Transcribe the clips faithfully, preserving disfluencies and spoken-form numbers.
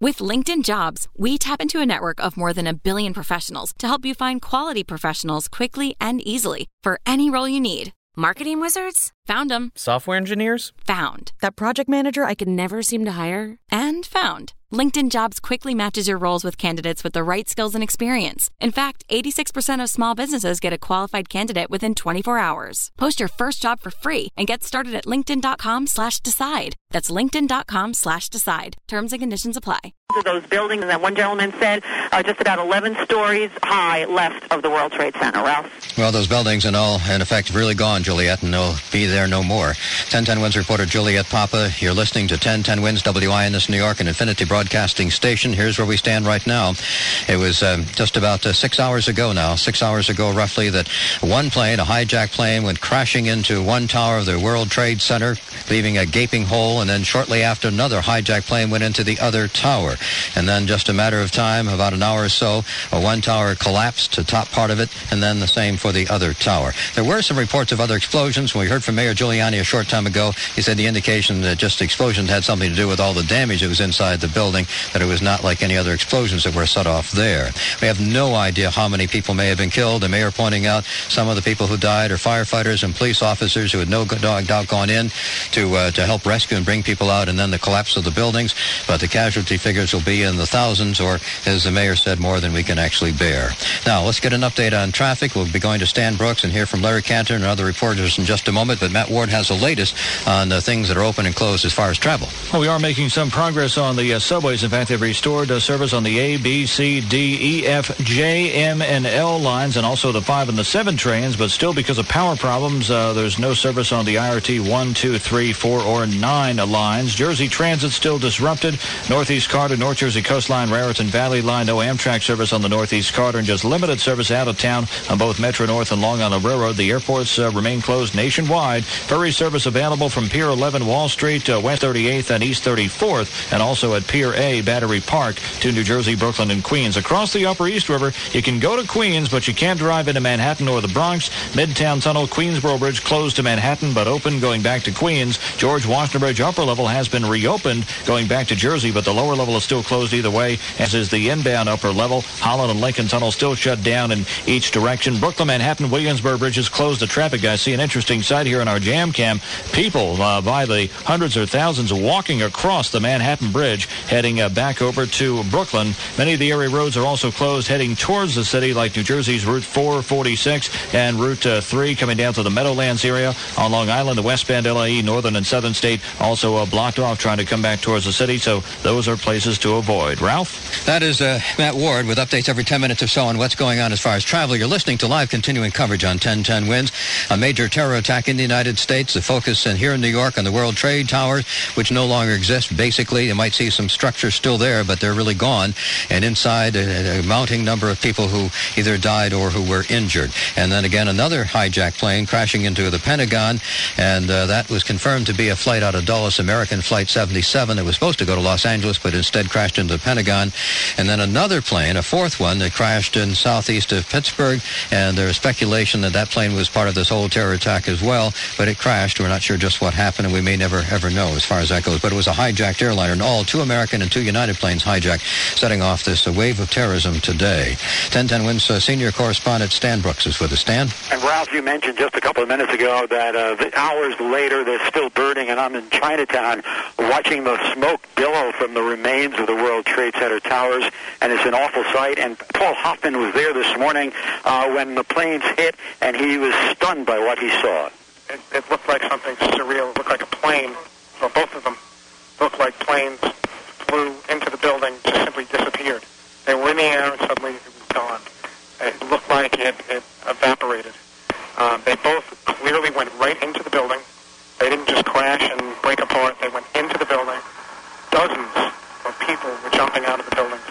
With LinkedIn Jobs, we tap into a network of more than a billion professionals to help you find quality professionals quickly and easily for any role you need. Marketing wizards? Found them. Software engineers? Found. That project manager I could never seem to hire? And found. LinkedIn Jobs quickly matches your roles with candidates with the right skills and experience. In fact, eighty-six percent of small businesses get a qualified candidate within twenty-four hours. Post your first job for free and get started at linkedin.com slash decide. That's linkedin.com slash decide. Terms and conditions apply. Those buildings that one gentleman said are just about eleven stories high left of the World Trade Center. Ralph? Well, those buildings and all, in effect, really gone, Juliet, and they'll be there no more. ten ten Wins reporter Juliet Papa, you're listening to ten ten Wins, W I N S New York, and Infinity Broadcasting Station. Here's where we stand right now. It was um, just about uh, six hours ago now, six hours ago roughly, that one plane, a hijacked plane, went crashing into one tower of the World Trade Center, leaving a gaping hole, and then shortly after, another hijacked plane went into the other tower. And then just a matter of time, about an hour or so, one tower collapsed, the top part of it, and then the same for the other tower. There were some reports of other explosions. When we heard from Mayor Giuliani a short time ago, he said the indication that just the explosions had something to do with all the damage that was inside the building, that it was not like any other explosions that were set off there. We have no idea how many people may have been killed. The mayor pointing out some of the people who died are firefighters and police officers who had no doubt gone in to uh, to help rescue and bring people out, and then the collapse of the buildings. But the casualty figures will be in the thousands, or, as the mayor said, more than we can actually bear. Now, let's get an update on traffic. We'll be going to Stan Brooks and hear from Larry Cantor and other reporters in just a moment, but Matt Ward has the latest on the things that are open and closed as far as travel. Well, we are making some progress on the uh, subways. In fact, they've restored uh, service on the A, B, C, D, E, F, J, M, and L lines, and also the five and the seven trains, but still because of power problems, uh, there's no service on the I R T one, two, three, four, or nine lines. Jersey Transit still disrupted. Northeast Corridor, North Jersey Coastline, Raritan Valley Line, no Amtrak service on the Northeast Corridor, and just limited service out of town on both Metro North and Long Island Railroad. The airports uh, remain closed nationwide. Ferry service available from Pier eleven, Wall Street, uh, West thirty-eighth, and East thirty-fourth, and also at Pier A, Battery Park, to New Jersey, Brooklyn, and Queens. Across the Upper East River, you can go to Queens, but you can't drive into Manhattan or the Bronx. Midtown Tunnel, Queensboro Bridge closed to Manhattan, but open going back to Queens. George Washington Bridge upper level has been reopened going back to Jersey, but the lower level is still closed either way, as is the inbound upper level. Holland and Lincoln Tunnel still shut down in each direction. Brooklyn, Manhattan, Williamsburg bridges closed to traffic. I see an interesting sight here in our jam cam. People uh, by the hundreds or thousands walking across the Manhattan Bridge, heading uh, back over to Brooklyn. Many of the area roads are also closed heading towards the city, like New Jersey's Route four forty-six and Route uh, three coming down to the Meadowlands area. On Long Island, the westbound L A E, Northern and Southern State, also uh, blocked off trying to come back towards the city, so those are places to avoid. Ralph? That is uh, Matt Ward with updates every ten minutes or so on what's going on as far as travel. You're listening to live continuing coverage on ten ten Wins. A major terror attack in the United States. The focus in here in New York on the World Trade Towers, which no longer exist. Basically, you might see some structures still there, but they're really gone. And inside, a, a mounting number of people who either died or who were injured. And then again, another hijacked plane crashing into the Pentagon, and uh, that was confirmed to be a flight out of Dulles, American Flight seventy-seven. It was supposed to go to Los Angeles, but instead crashed into the Pentagon. And then another plane, a fourth one, that crashed in southeast of Pittsburgh, and there's speculation that that plane was part of this whole terror attack as well, but it crashed. We're not sure just what happened, and we may never ever know as far as that goes. But it was a hijacked airliner, and all two American and two United planes hijacked, setting off this uh, wave of terrorism today. ten ten Wins uh, senior correspondent Stan Brooks is with us. Stan? And Ralph, you mentioned just a couple of minutes ago that uh, the hours later they're still burning, and I'm in Chinatown watching the smoke billow from the remains of the World Trade Center towers, and it's an awful sight. And Paul Hoffman was there this morning uh, when the planes hit, and he was stunned by what he saw. It, it looked like something surreal. It looked like a plane. Well, both of them looked like planes flew into the building, just simply disappeared. They were in the air, and suddenly it was gone. It looked like it, it evaporated. Um, they both clearly went right into the building. They didn't just crash and break apart. They went into the building. Dozens of people were jumping out of the building.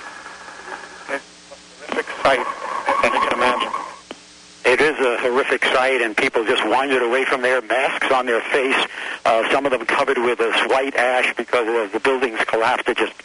It's a horrific sight, as you can imagine. It is a horrific sight, and people just wandered away from there, masks on their face, uh, some of them covered with this white ash because as the buildings collapsed, it just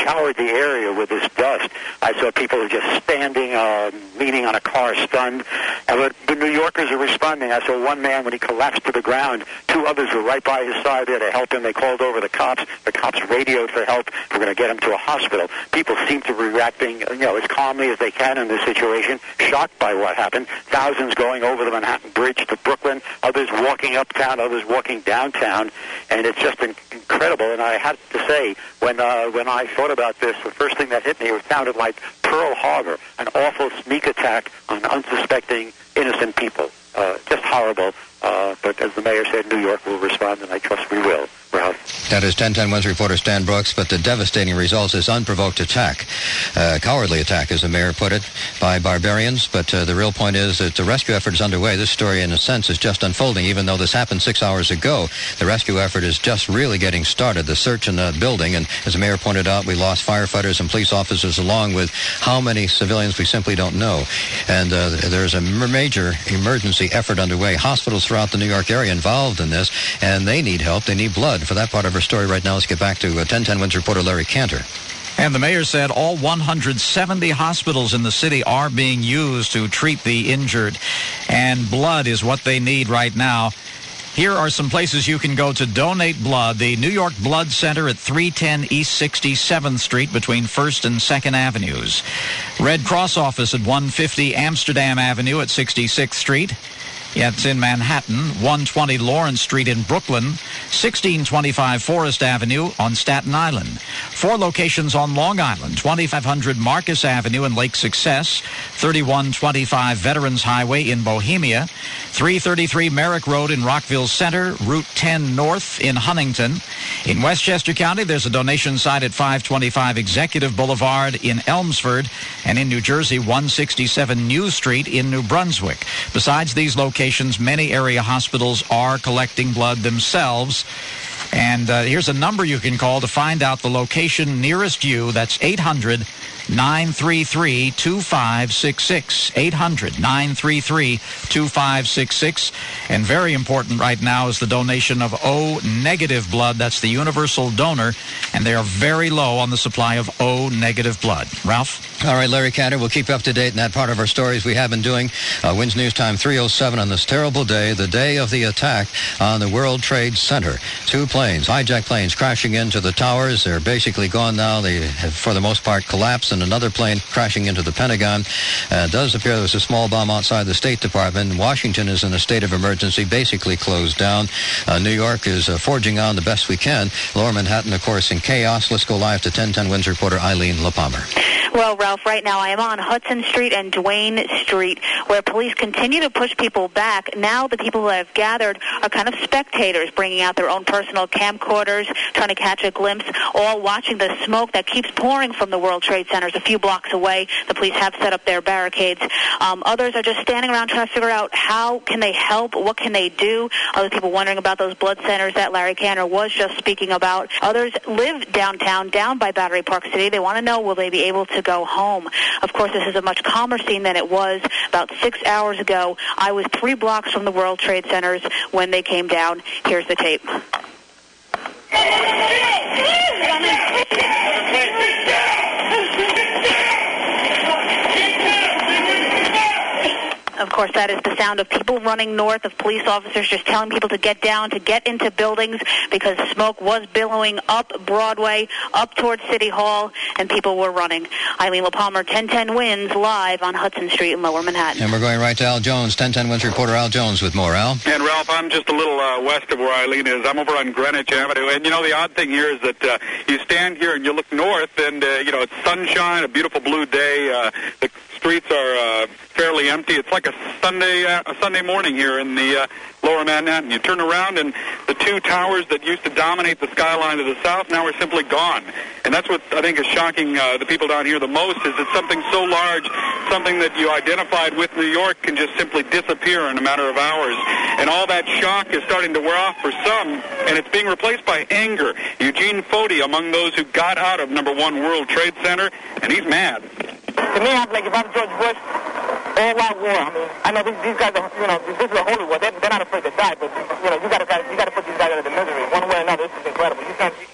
showered the area with this dust. I saw people just standing, uh, leaning on a car, stunned. And but the New Yorkers are responding. I saw one man, when he collapsed to the ground, two others were right by his side there to help him. They called over the cops. The cops radioed for help. We're going to get him to a hospital. People seem to be reacting, you know, as calmly as they can in this situation, shocked by what happened. Thousands going over the Manhattan Bridge to Brooklyn, others walking uptown, others walking downtown, and it's just in- incredible. And I have to say, when uh, when I thought about this, the first thing that hit me, it sounded like Pearl Harbor, an awful sneak attack on unsuspecting, innocent people. Uh, just horrible. Uh, but as the mayor said, New York will respond, and I trust we will. Ralph. That is ten ten Wins reporter Stan Brooks, but the devastating result is unprovoked attack. Uh, cowardly attack, as the mayor put it, by barbarians. But uh, the real point is that the rescue effort is underway. This story, in a sense, is just unfolding. Even though this happened six hours ago, the rescue effort is just really getting started. The search in the building, and as the mayor pointed out, we lost firefighters and police officers, along with how many civilians we simply don't know. And uh, there's a major emergency effort underway. Hospitals throughout the New York area involved in this, and they need help. They need blood. For that part of our story right now, let's get back to uh, ten ten Wins reporter Larry Cantor. And the mayor said all one hundred seventy hospitals in the city are being used to treat the injured, and blood is what they need right now. Here are some places you can go to donate blood. The New York Blood Center at three ten East sixty-seventh Street between first and second Avenues. Red Cross office at one fifty Amsterdam Avenue at sixty-sixth Street. Yeah, it's in Manhattan, one twenty Lawrence Street in Brooklyn, sixteen twenty-five Forest Avenue on Staten Island. Four locations on Long Island, twenty-five hundred Marcus Avenue in Lake Success, thirty-one twenty-five Veterans Highway in Bohemia, three thirty-three Merrick Road in Rockville Center, Route ten North in Huntington. In Westchester County, there's a donation site at five twenty-five Executive Boulevard in Elmsford, and in New Jersey, one sixty-seven New Street in New Brunswick. Besides these locations, many area hospitals are collecting blood themselves. And uh, here's a number you can call to find out the location nearest you. That's eight hundred nine three three two five six six. eight hundred nine three three two five six six. And very important right now is the donation of O-negative blood. That's the universal donor, and they are very low on the supply of O-negative blood. Ralph? All right, Larry Cantor, we'll keep you up to date in that part of our stories we have been doing. Uh, Wins News Time three oh seven on this terrible day, the day of the attack on the World Trade Center. Two planes, hijacked planes, crashing into the towers. They're basically gone now. They have, for the most part, collapsed, and another plane crashing into the Pentagon. Uh, it does appear there was a small bomb outside the State Department. Washington is in a state of emergency, basically closed down. Uh, New York is uh, forging on the best we can. Lower Manhattan, of course, in chaos. Let's go live to ten ten Wins reporter Eileen LaPalmer. Well, Ralph, right now I am on Hudson Street and Duane Street, where police continue to push people back. Now the people who have gathered are kind of spectators, bringing out their own personal camcorders, trying to catch a glimpse, all watching the smoke that keeps pouring from the World Trade Centers a few blocks away. The police have set up their barricades. Um, others are just standing around trying to figure out how can they help, what can they do. Other people wondering about those blood centers that Larry Cantor was just speaking about. Others live downtown, down by Battery Park City. They want to know, will they be able to go home? Of course, this is a much calmer scene than it was about six hours ago. I was three blocks from the World Trade Centers when they came down. Here's the tape. Of course, that is the sound of people running north, of police officers just telling people to get down, to get into buildings, because smoke was billowing up Broadway, up towards City Hall, and people were running. Eileen LaPalmer, ten ten Wins, live on Hudson Street in Lower Manhattan. And we're going right to Al Jones, ten ten Wins reporter Al Jones with more. Al? And, Ralph, I'm just a little uh, west of where Eileen is. I'm over on Greenwich Avenue. And, you know, the odd thing here is that uh, you stand here and you look north, and, uh, you know, it's sunshine, a beautiful blue day. Uh, the streets are uh, fairly empty. It's like a Sunday uh, a Sunday morning here in the uh, Lower Manhattan. You turn around, and the two towers that used to dominate the skyline to the south now are simply gone. And that's what I think is shocking uh, the people down here the most, is that something so large, something that you identified with New York, can just simply disappear in a matter of hours. And all that shock is starting to wear off for some, and it's being replaced by anger. Eugene Foti among those who got out of number one World Trade Center, and he's mad. To me, I'm like, if I'm George Bush, all out war. I mean, I know these, these guys are, you know, this is a holy war. They're, they're not afraid to die, but, you know, you got to you got to put these guys out of the misery one way or another. This is incredible. You can't, you can't. And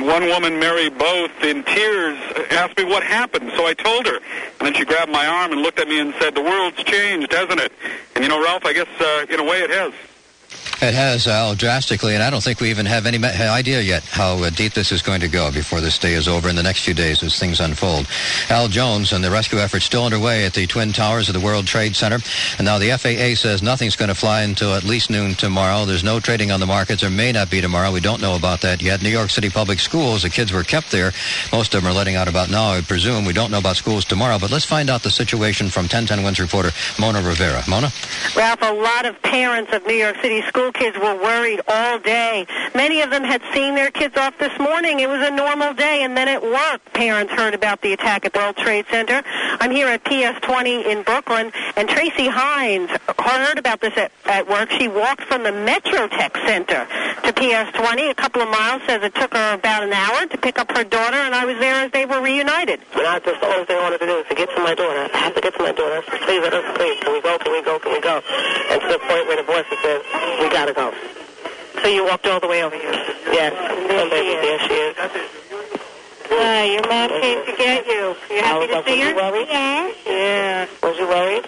And one woman, Mary Both, in tears, asked me what happened. So I told her. And then she grabbed my arm and looked at me and said, the world's changed, hasn't it? And, you know, Ralph, I guess uh, in a way it has. It has, Al, drastically, and I don't think we even have any idea yet how uh, deep this is going to go before this day is over in the next few days as things unfold. Al Jones and the rescue effort still underway at the Twin Towers of the World Trade Center. And now the F A A says nothing's going to fly until at least noon tomorrow. There's no trading on the markets. There may not be tomorrow. We don't know about that yet. New York City Public Schools, the kids were kept there. Most of them are letting out about now, I presume. We don't know about schools tomorrow, but let's find out the situation from ten ten Wins reporter Mona Rivera. Mona? Ralph, a lot of parents of New York City school kids were worried all day. Many of them had seen their kids off this morning. It was a normal day, and then at work, parents heard about the attack at the World Trade Center. I'm here at P S twenty in Brooklyn, and Tracy Hines heard about this at, at work. She walked from the Metrotech Center to P S twenty, a couple of miles, says it took her about an hour to pick up her daughter, and I was there as they were reunited. And I just, the only thing I wanted to do is to get to my daughter. I have to get to my daughter. Please, let us, please. Can we go? Can we go? Can we go? And to the point where the voice said, we got to go. So you walked all the way over here? Yes. There, there, there she is. Hi, your mom came to get you. You happy to see her? Was you worried? Yes. Yeah. Was you worried?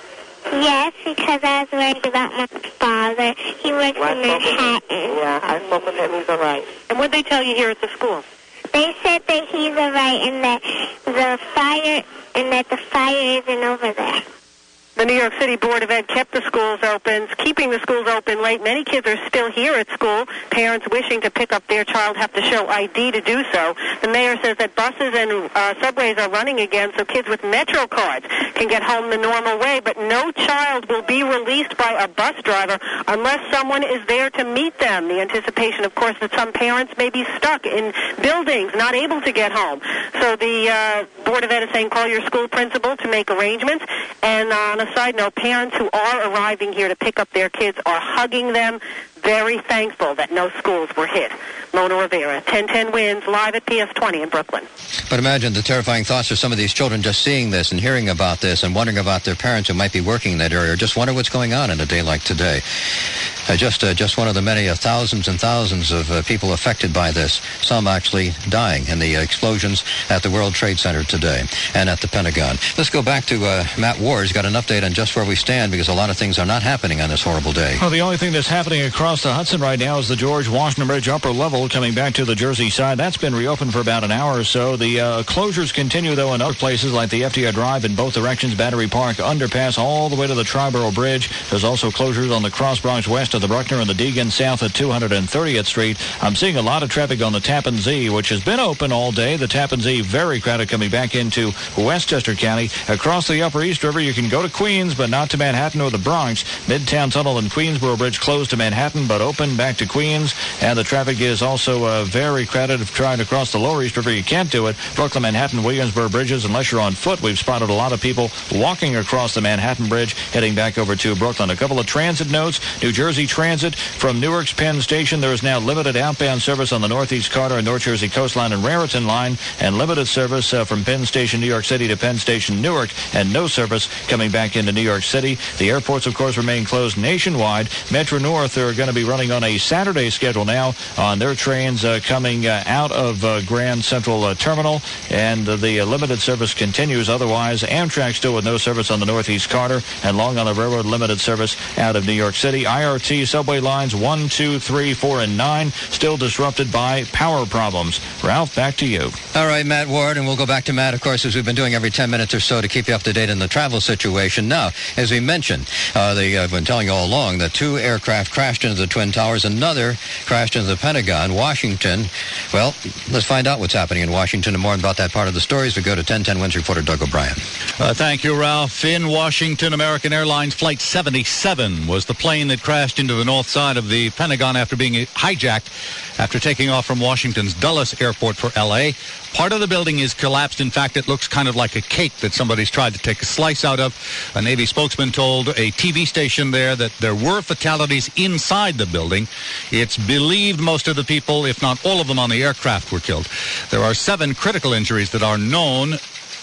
Yes, because I was worried about my father. He works well, in Manhattan. Yeah, I spoke with him. He's all right. And what did they tell you here at the school? They said that he's all right and that the fire and that the fire isn't over there. The New York City Board of Ed kept the schools open, keeping the schools open late. Many kids are still here at school. Parents wishing to pick up their child have to show I D to do so. The mayor says that buses and uh, subways are running again, so kids with Metro cards can get home the normal way, but no child will be released by a bus driver unless someone is there to meet them. The anticipation, of course, that some parents may be stuck in buildings, not able to get home. So the uh, Board of Ed is saying call your school principal to make arrangements. And on a side note, parents who are arriving here to pick up their kids are hugging them, very thankful that no schools were hit. Mona Rivera, ten ten Wins, live at P S twenty in Brooklyn. But imagine the terrifying thoughts of some of these children just seeing this and hearing about this and wondering about their parents who might be working in that area or just wonder what's going on in a day like today. Uh, just uh, just one of the many uh, thousands and thousands of uh, people affected by this, some actually dying in the uh, explosions at the World Trade Center today and at the Pentagon. Let's go back to uh, Matt Ward. He's got an update on just where we stand because a lot of things are not happening on this horrible day. Well, the only thing that's happening across the Hudson right now is the George Washington Bridge upper level coming back to the Jersey side. That's been reopened for about an hour or so. The uh, closures continue, though, in other places like the F D R Drive in both directions, Battery Park underpass all the way to the Triborough Bridge. There's also closures on the Cross Bronx west of the Bruckner and the Deegan south at two hundred thirtieth Street. I'm seeing a lot of traffic on the Tappan Zee, which has been open all day. The Tappan Zee very crowded coming back into Westchester County. Across the Upper East River, you can go to Queens, but not to Manhattan or the Bronx. Midtown Tunnel and Queensboro Bridge closed to Manhattan, but open back to Queens. And the traffic is also uh, very crowded. If trying to cross the Lower East River, you can't do it. Brooklyn, Manhattan, Williamsburg bridges, unless you're on foot. We've spotted a lot of people walking across the Manhattan Bridge, heading back over to Brooklyn. A couple of transit notes. New Jersey Transit from Newark's Penn Station. There is now limited outbound service on the Northeast Carter and North Jersey Coastline and Raritan line, and limited service uh, from Penn Station, New York City to Penn Station, Newark, and no service coming back into New York City. The airports, of course, remain closed nationwide. Metro North are going to be running on a Saturday schedule now on their trains uh, coming uh, out of uh, Grand Central uh, Terminal, and uh, the uh, limited service continues. Otherwise, Amtrak still with no service on the Northeast Carter, and Long Island Railroad limited service out of New York City. I R T subway lines one, two, three, four, and nine still disrupted by power problems. Ralph, back to you. All right, Matt Ward, and we'll go back to Matt, of course, as we've been doing every ten minutes or so to keep you up to date in the travel situation. Now, as we mentioned, uh, they, I've been telling you all along that two aircraft crashed into the Twin Towers. Another crashed into the Pentagon, Washington. Well, let's find out what's happening in Washington and more about that part of the story as we go to ten ten Wins reporter Doug O'Brien. Uh, thank you, Ralph. In Washington, American Airlines Flight seventy-seven was the plane that crashed into the north side of the Pentagon after being hijacked after taking off from Washington's Dulles Airport for L A. Part of the building is collapsed. In fact, it looks kind of like a cake that somebody's tried to take a slice out of. A Navy spokesman told a T V station there that there were fatalities inside the building. It's believed most of the people, if not all of them on the aircraft, were killed. There are seven critical injuries that are known.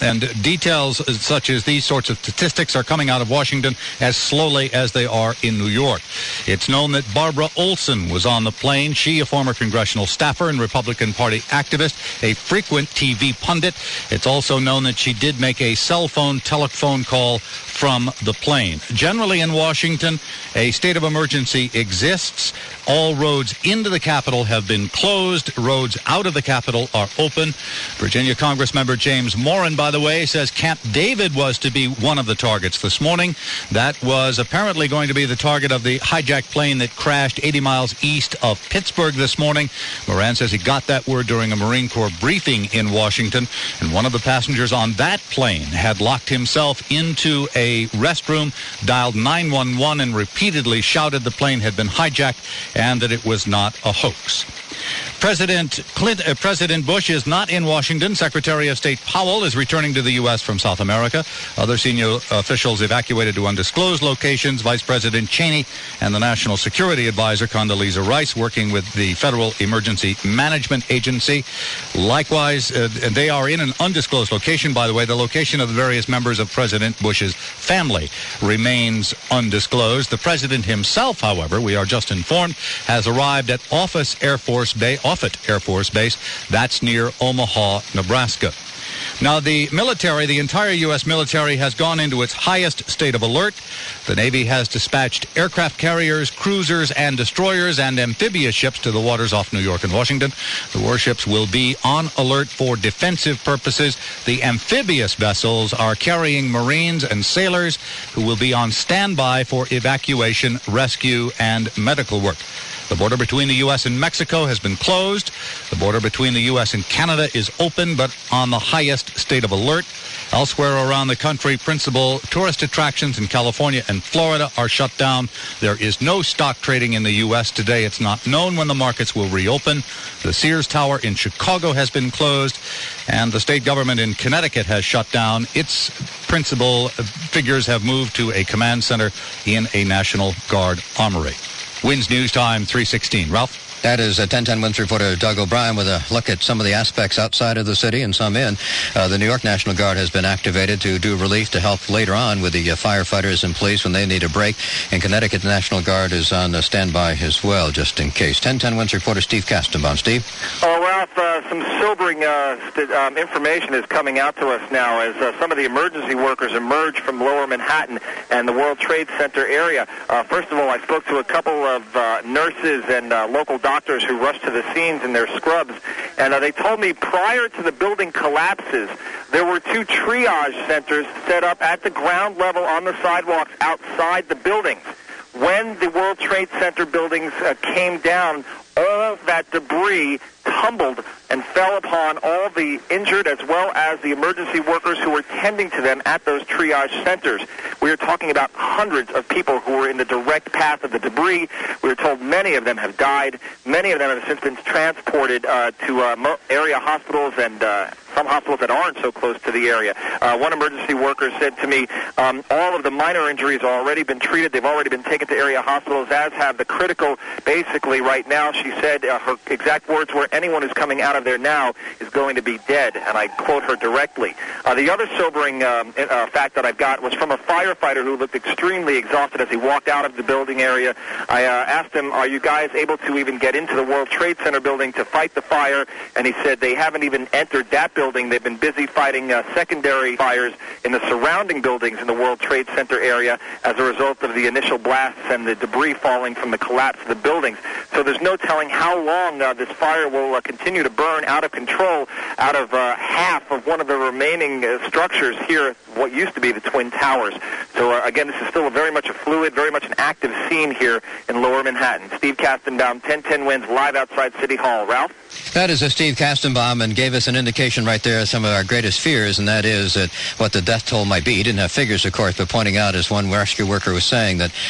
And details such as these sorts of statistics are coming out of Washington as slowly as they are in New York. It's known that Barbara Olson was on the plane. She, a former congressional staffer and Republican Party activist, a frequent T V pundit. It's also known that she did make a cell phone telephone call from the plane. Generally in Washington, a state of emergency exists. All roads into the Capitol have been closed. Roads out of the Capitol are open. Virginia Congressmember James Moran, by the way, says Camp David was to be one of the targets this morning. That was apparently going to be the target of the hijacked plane that crashed eighty miles east of Pittsburgh this morning. Moran says he got that word during a Marine Corps briefing in Washington, and one of the passengers on that plane had locked himself into a restroom, dialed nine one one, and repeatedly shouted the plane had been hijacked and that it was not a hoax. President Clint, uh, President Bush is not in Washington. Secretary of State Powell is returning to the U S from South America. Other senior officials evacuated to undisclosed locations. Vice President Cheney and the National Security Advisor Condoleezza Rice working with the Federal Emergency Management Agency. Likewise, uh, they are in an undisclosed location. By the way, the location of the various members of President Bush's family remains undisclosed. The president himself, however, we are just informed, has arrived at Office Air Force Base, Offutt Air Force Base. That's near Omaha, Nebraska. Now, the military, the entire U S military, has gone into its highest state of alert. The Navy has dispatched aircraft carriers, cruisers, and destroyers and amphibious ships to the waters off New York and Washington. The warships will be on alert for defensive purposes. The amphibious vessels are carrying Marines and sailors who will be on standby for evacuation, rescue, and medical work. The border between the U S and Mexico has been closed. The border between the U S and Canada is open, but on the highest state of alert. Elsewhere around the country, principal tourist attractions in California and Florida are shut down. There is no stock trading in the U S today. It's not known when the markets will reopen. The Sears Tower in Chicago has been closed, and the state government in Connecticut has shut down. Its principal figures have moved to a command center in a National Guard armory. Winds News Time three sixteen. Ralph? That is a ten ten Winds reporter Doug O'Brien with a look at some of the aspects outside of the city and some in. Uh, the New York National Guard has been activated to do relief to help later on with the uh, firefighters and police when they need a break. In Connecticut, the National Guard is on uh, standby as well, just in case. ten ten Winds reporter Steve Kastenbaum. Steve? Oh, Ralph, uh, some sobering uh, st- um, information is coming out to us now as uh, some of the emergency workers emerge from lower Manhattan and the World Trade Center area. Uh, first of all, I spoke to a couple of uh, nurses and uh, local doctors who rushed to the scenes in their scrubs, and uh, they told me prior to the building collapses, there were two triage centers set up at the ground level on the sidewalks outside the buildings. When the World Trade Center buildings uh, came down, all of that debris tumbled and fell upon all the injured as well as the emergency workers who were tending to them at those triage centers. We are talking about hundreds of people who were in the direct path of the debris. We were told many of them have died. Many of them have since been transported uh, to uh, area hospitals and uh, some hospitals that aren't so close to the area. Uh, one emergency worker said to me, um, all of the minor injuries have already been treated. They've already been taken to area hospitals, as have the critical. Basically, right now, she said, uh, her exact words were, anyone who's coming out of there now is going to be dead, and I quote her directly. Uh, the other sobering um, uh, fact that I've got was from a firefighter who looked extremely exhausted as he walked out of the building area. I uh, asked him, are you guys able to even get into the World Trade Center building to fight the fire? And he said they haven't even entered that building. They've been busy fighting uh, secondary fires in the surrounding buildings in the World Trade Center area as a result of the initial blasts and the debris falling from the collapse of the buildings. So there's no telling how long uh, this fire will uh, continue to burn out of control out of uh, half of one of the remaining uh, structures here, what used to be the Twin Towers. So uh, again, this is still a very much a fluid, very much an active scene here in lower Manhattan. Steve Kastenbaum, ten ten Winds, live outside City Hall. Ralph? That is a Steve Kastenbaum, and gave us an indication right there of some of our greatest fears, and that is that what the death toll might be. He didn't have figures, of course, but pointing out, as one rescue worker was saying, that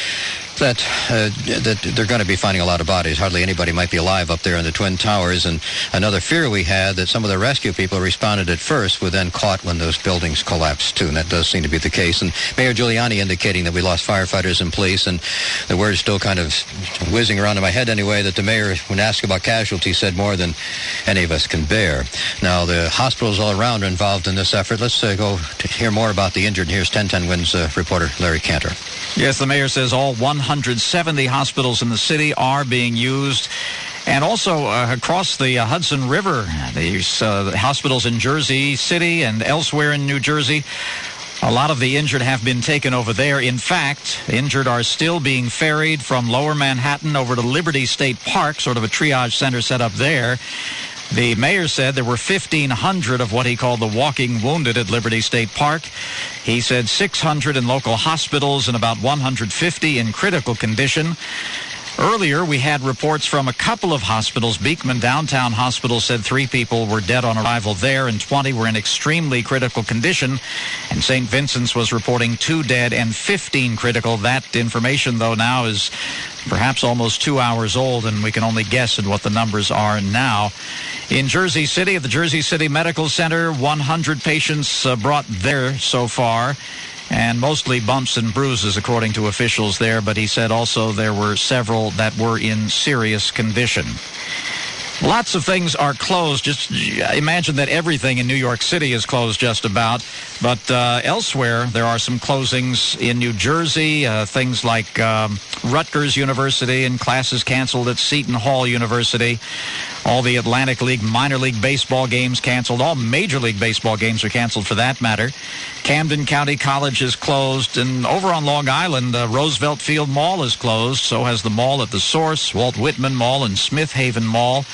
that uh, that they're going to be finding a lot of bodies. Hardly anybody might be alive up there in the Twin Towers. And another fear we had that some of the rescue people responded at first were then caught when those buildings collapsed too. And that does seem to be the case. And Mayor Giuliani indicating that we lost firefighters and police. And the word is still kind of whizzing around in my head anyway that the mayor, when asked about casualties, said more than any of us can bear. Now, the hospitals all around are involved in this effort. Let's uh, go to hear more about the injured. Here's ten ten Wins uh, reporter Larry Cantor. Yes, the mayor says all one hundred seventy hospitals in the city are being used. And also uh, across the uh, Hudson River, these uh, hospitals in Jersey City and elsewhere in New Jersey, a lot of the injured have been taken over there. In fact, injured are still being ferried from Lower Manhattan over to Liberty State Park, sort of a triage center set up there. The mayor said there were fifteen hundred of what he called the walking wounded at Liberty State Park. He said six hundred in local hospitals and about one hundred fifty in critical condition. Earlier, we had reports from a couple of hospitals. Beekman Downtown Hospital said three people were dead on arrival there and twenty were in extremely critical condition. And Saint Vincent's was reporting two dead and fifteen critical. That information, though, now is perhaps almost two hours old, and we can only guess at what the numbers are now. In Jersey City, at the Jersey City Medical Center, one hundred patients uh, brought there so far, and mostly bumps and bruises, according to officials there. But he said also there were several that were in serious condition. Lots of things are closed. Just imagine that everything in New York City is closed just about. But uh, elsewhere, there are some closings in New Jersey, uh, things like um, Rutgers University and classes canceled at Seton Hall University. All the Atlantic League minor league baseball games canceled. All Major League Baseball games are canceled for that matter. Camden County College is closed. And over on Long Island, uh, Roosevelt Field Mall is closed. So has the mall at the Source, Walt Whitman Mall, and Smith Haven Mall.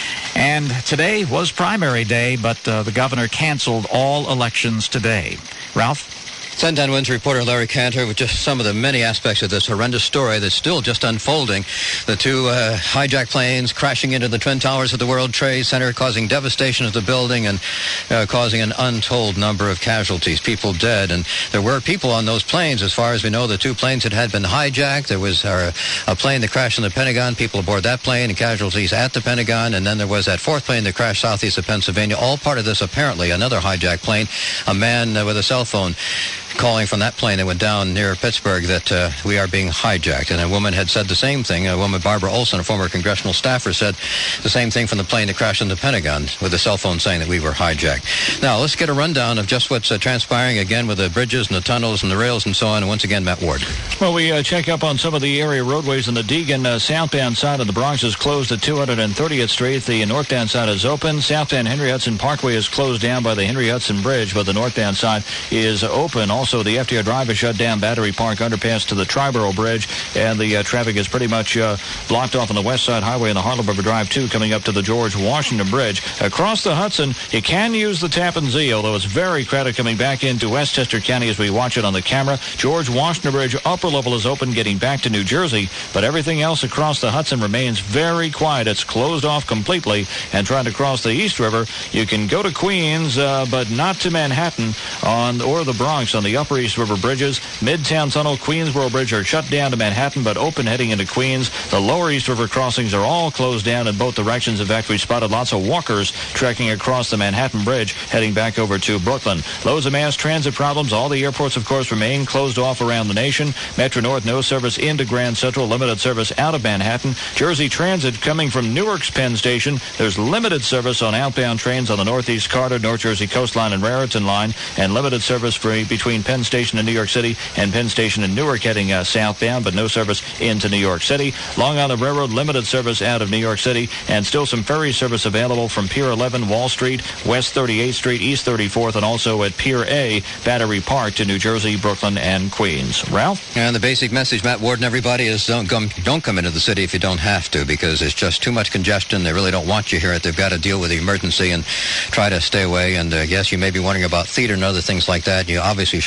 And today was primary day, but uh, the governor canceled all elections today. Ralph? ten ten Wins reporter Larry Cantor with just some of the many aspects of this horrendous story that's still just unfolding. The two uh, hijacked planes crashing into the Twin Towers of the World Trade Center, causing devastation of the building and uh, causing an untold number of casualties, people dead. And there were people on those planes. As far as we know, the two planes that had been hijacked. There was uh, a plane that crashed in the Pentagon, people aboard that plane, and casualties at the Pentagon. And then there was that fourth plane that crashed southeast of Pennsylvania. All part of this, apparently, another hijacked plane, a man uh, with a cell phone calling from that plane that went down near Pittsburgh that uh, we are being hijacked. And a woman had said the same thing. A woman, Barbara Olson, a former congressional staffer, said the same thing from the plane that crashed in the Pentagon with a cell phone saying that we were hijacked. Now, let's get a rundown of just what's uh, transpiring again with the bridges and the tunnels and the rails and so on. And once again, Matt Ward. Well, we uh, check up on some of the area roadways in the Deegan uh, southbound side of the Bronx is closed at two hundred thirtieth Street. The northbound side is open. Southbound Henry Hudson Parkway is closed down by the Henry Hudson Bridge, but the northbound side is open. Also, the F D R Drive is shut down, Battery Park underpass to the Triborough Bridge, and the uh, traffic is pretty much uh, blocked off on the West Side Highway and the Harlem River Drive, too, coming up to the George Washington Bridge. Across the Hudson, you can use the Tappan Zee, although it's very crowded coming back into Westchester County as we watch it on the camera. George Washington Bridge, upper level is open, getting back to New Jersey, but everything else across the Hudson remains very quiet. It's closed off completely, and trying to cross the East River, you can go to Queens, uh, but not to Manhattan on or the Bronx on the Upper East River bridges. Midtown Tunnel, Queensboro Bridge are shut down to Manhattan, but open heading into Queens. The Lower East River crossings are all closed down in both directions. In fact, we spotted lots of walkers trekking across the Manhattan Bridge, heading back over to Brooklyn. Loads of mass transit problems. All the airports, of course, remain closed off around the nation. Metro North, no service into Grand Central, limited service out of Manhattan. Jersey Transit coming from Newark's Penn Station. There's limited service on outbound trains on the Northeast Corridor, North Jersey Coastline and Raritan Line, and limited service for, between Penn Station and New York City and Penn Station in Newark heading uh, southbound, but no service into New York City. Long Island Railroad, limited service out of New York City, and still some ferry service available from Pier eleven, Wall Street, West thirty-eighth Street, East thirty-fourth, and also at Pier A, Battery Park to New Jersey, Brooklyn, and Queens. Ralph? And the basic message, Matt Ward and everybody, is don't come, don't come into the city if you don't have to, because it's just too much congestion. They really don't want you here. They've got to deal with the emergency and try to stay away. And uh, yes, you may be wondering about theater and other things like that. You obviously should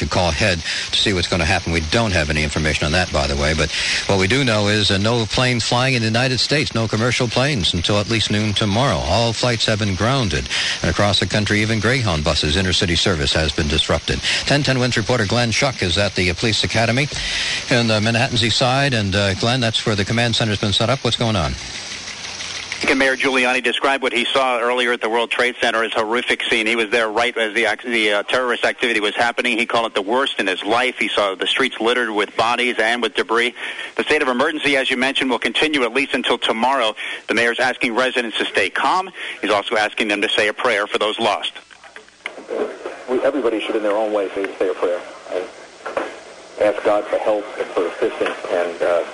to call ahead to see what's going to happen. We don't have any information on that, by the way. But what we do know is uh, no planes flying in the United States, no commercial planes until at least noon tomorrow. All flights have been grounded. And across the country, even Greyhound buses, intercity service has been disrupted. ten ten Wins reporter Glenn Schuck is at the uh, police academy in the Manhattan's East Side. And, uh, Glenn, that's where the command center's been set up. What's going on? Mayor Giuliani described what he saw earlier at the World Trade Center as a horrific scene. He was there right as the, the uh, terrorist activity was happening. He called it the worst in his life. He saw the streets littered with bodies and with debris. The state of emergency, as you mentioned, will continue at least until tomorrow. The mayor's asking residents to stay calm. He's also asking them to say a prayer for those lost. We, everybody should, in their own way, say, say a prayer. I ask God for help and for assistance, and uh,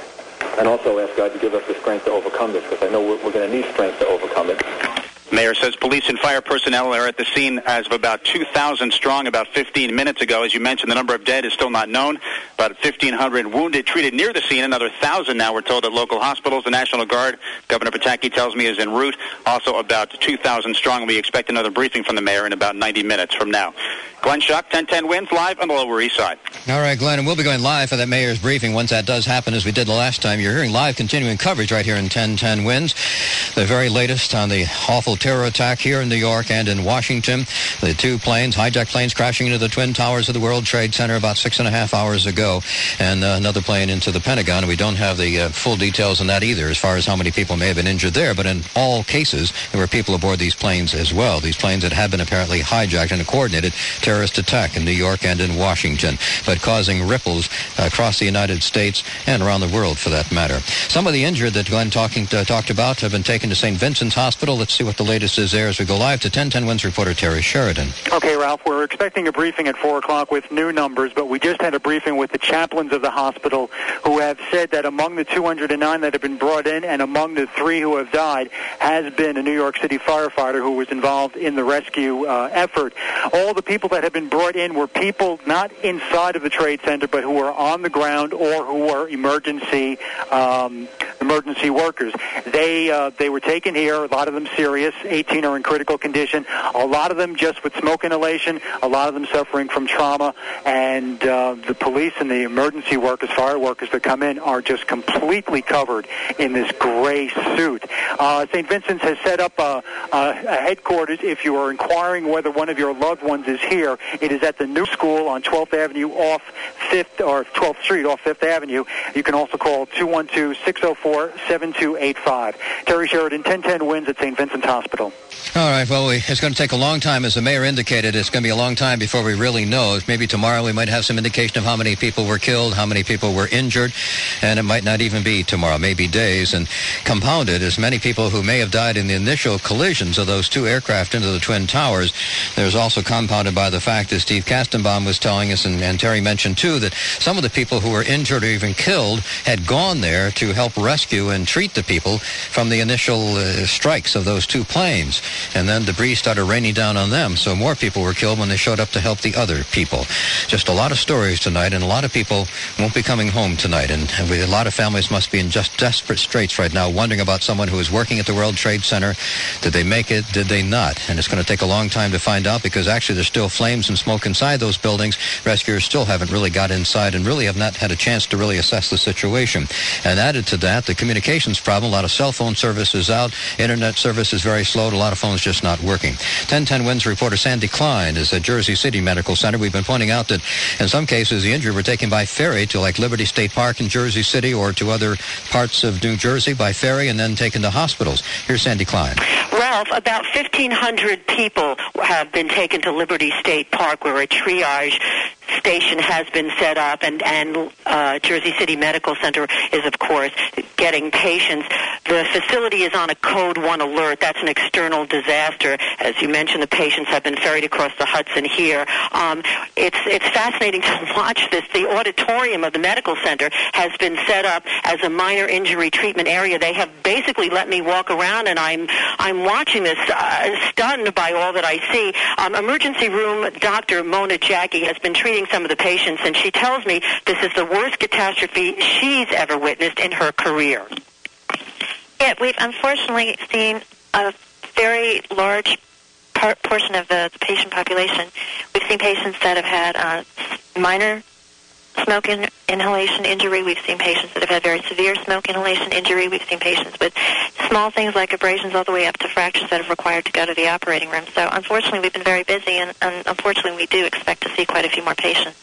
and also ask God to give us the strength to overcome this, because I know we're, we're going to need strength to overcome it. Mayor says police and fire personnel are at the scene as of about two thousand strong about fifteen minutes ago. As you mentioned, the number of dead is still not known. About fifteen hundred wounded treated near the scene. Another one thousand now, we're told, at local hospitals. The National Guard, Governor Pataki tells me, is en route. Also about two thousand strong. We expect another briefing from the mayor in about ninety minutes from now. Glenn Schuck, ten ten Wins, live on the Lower East Side. All right, Glenn, and we'll be going live for that mayor's briefing once that does happen, as we did the last time. You're hearing live continuing coverage right here in ten ten Wins. The very latest on the awful terror attack here in New York and in Washington. The two planes, hijacked planes, crashing into the Twin Towers of the World Trade Center about six and a half hours ago, and uh, another plane into the Pentagon. We don't have the uh, full details on that either, as far as how many people may have been injured there, but in all cases, there were people aboard these planes as well. These planes that had been apparently hijacked in a coordinated terrorist attack in New York and in Washington, but causing ripples across the United States and around the world, for that matter. Some of the injured that Glenn talking, uh, talked about have been taken to Saint Vincent's Hospital. Let's see what the latest is there as we go live to ten ten Wins reporter Terry Sheridan. Okay, Ralph, we're expecting a briefing at four o'clock with new numbers, but we just had a briefing with the chaplains of the hospital, who have said that among the two hundred nine that have been brought in and among the three who have died has been a New York City firefighter who was involved in the rescue uh, effort. All the people that have been brought in were people not inside of the Trade Center, but who were on the ground or who were emergency um, emergency workers. They uh, they were taken here, a lot of them serious, eighteen are in critical condition, a lot of them just with smoke inhalation, a lot of them suffering from trauma, and uh, the police and the emergency workers, fire workers that come in are just completely covered in this gray suit. Uh, Saint Vincent's has set up a, a, a headquarters. If you are inquiring whether one of your loved ones is here, it is at the new school on twelfth Avenue off fifth, or twelfth Street off fifth Avenue. You can also call two one two, six oh four, seven two eight five. Terry Sheridan, ten ten Wins at Saint Vincent's Hospital. All right, well, we, it's going to take a long time. As the mayor indicated, it's going to be a long time before we really know. Maybe tomorrow we might have some indication of how many people were killed, how many people were injured, and it might not even be tomorrow, maybe days. And compounded, as many people who may have died in the initial collisions of those two aircraft into the Twin Towers, there's also compounded by the fact that Steve Kastenbaum was telling us, and, and Terry mentioned too, that some of the people who were injured or even killed had gone there to help rescue and treat the people from the initial uh, strikes of those two planes. And then debris started raining down on them, so more people were killed when they showed up to help the other people. Just a lot of stories tonight, and a lot of people won't be coming home tonight. And a lot of families must be in just desperate straits right now, wondering about someone who is working at the World Trade Center. Did they make it? Did they not? And it's going to take a long time to find out, because actually there's still flames and smoke inside those buildings. Rescuers still haven't really got inside and really have not had a chance to really assess the situation. And added to that, the communications problem. A lot of cell phone service is out. Internet service is very slow. A lot of phones just not working. ten ten Wins reporter Sandy Klein is at Jersey City Medical Center. We've been pointing out that in some cases the injured were taken by ferry to like Liberty State Park in Jersey City or to other parts of New Jersey by ferry and then taken to hospitals. Here's Sandy Klein. Ralph, about fifteen hundred people have been taken to Liberty State Park, where a triage station has been set up, and, and uh, Jersey City Medical Center is, of course, getting patients. The facility is on a Code one alert. That's an external disaster. As you mentioned, the patients have been ferried across the Hudson here. Um, it's it's fascinating to watch this. The auditorium of the medical center has been set up as a minor injury treatment area. They have basically let me walk around, and I'm I'm watching this, uh, stunned by all that I see. Um, emergency room Doctor Mona Jackie has been treating some of the patients, and she tells me this is the worst catastrophe she's ever witnessed in her career. Yeah, we've unfortunately seen a very large part, portion of the, the patient population. We've seen patients that have had uh, minor smoke in- inhalation injury. We've seen patients that have had very severe smoke inhalation injury. We've seen patients with small things like abrasions all the way up to fractures that have required to go to the operating room. So unfortunately, we've been very busy, and, and unfortunately, we do expect to see quite a few more patients.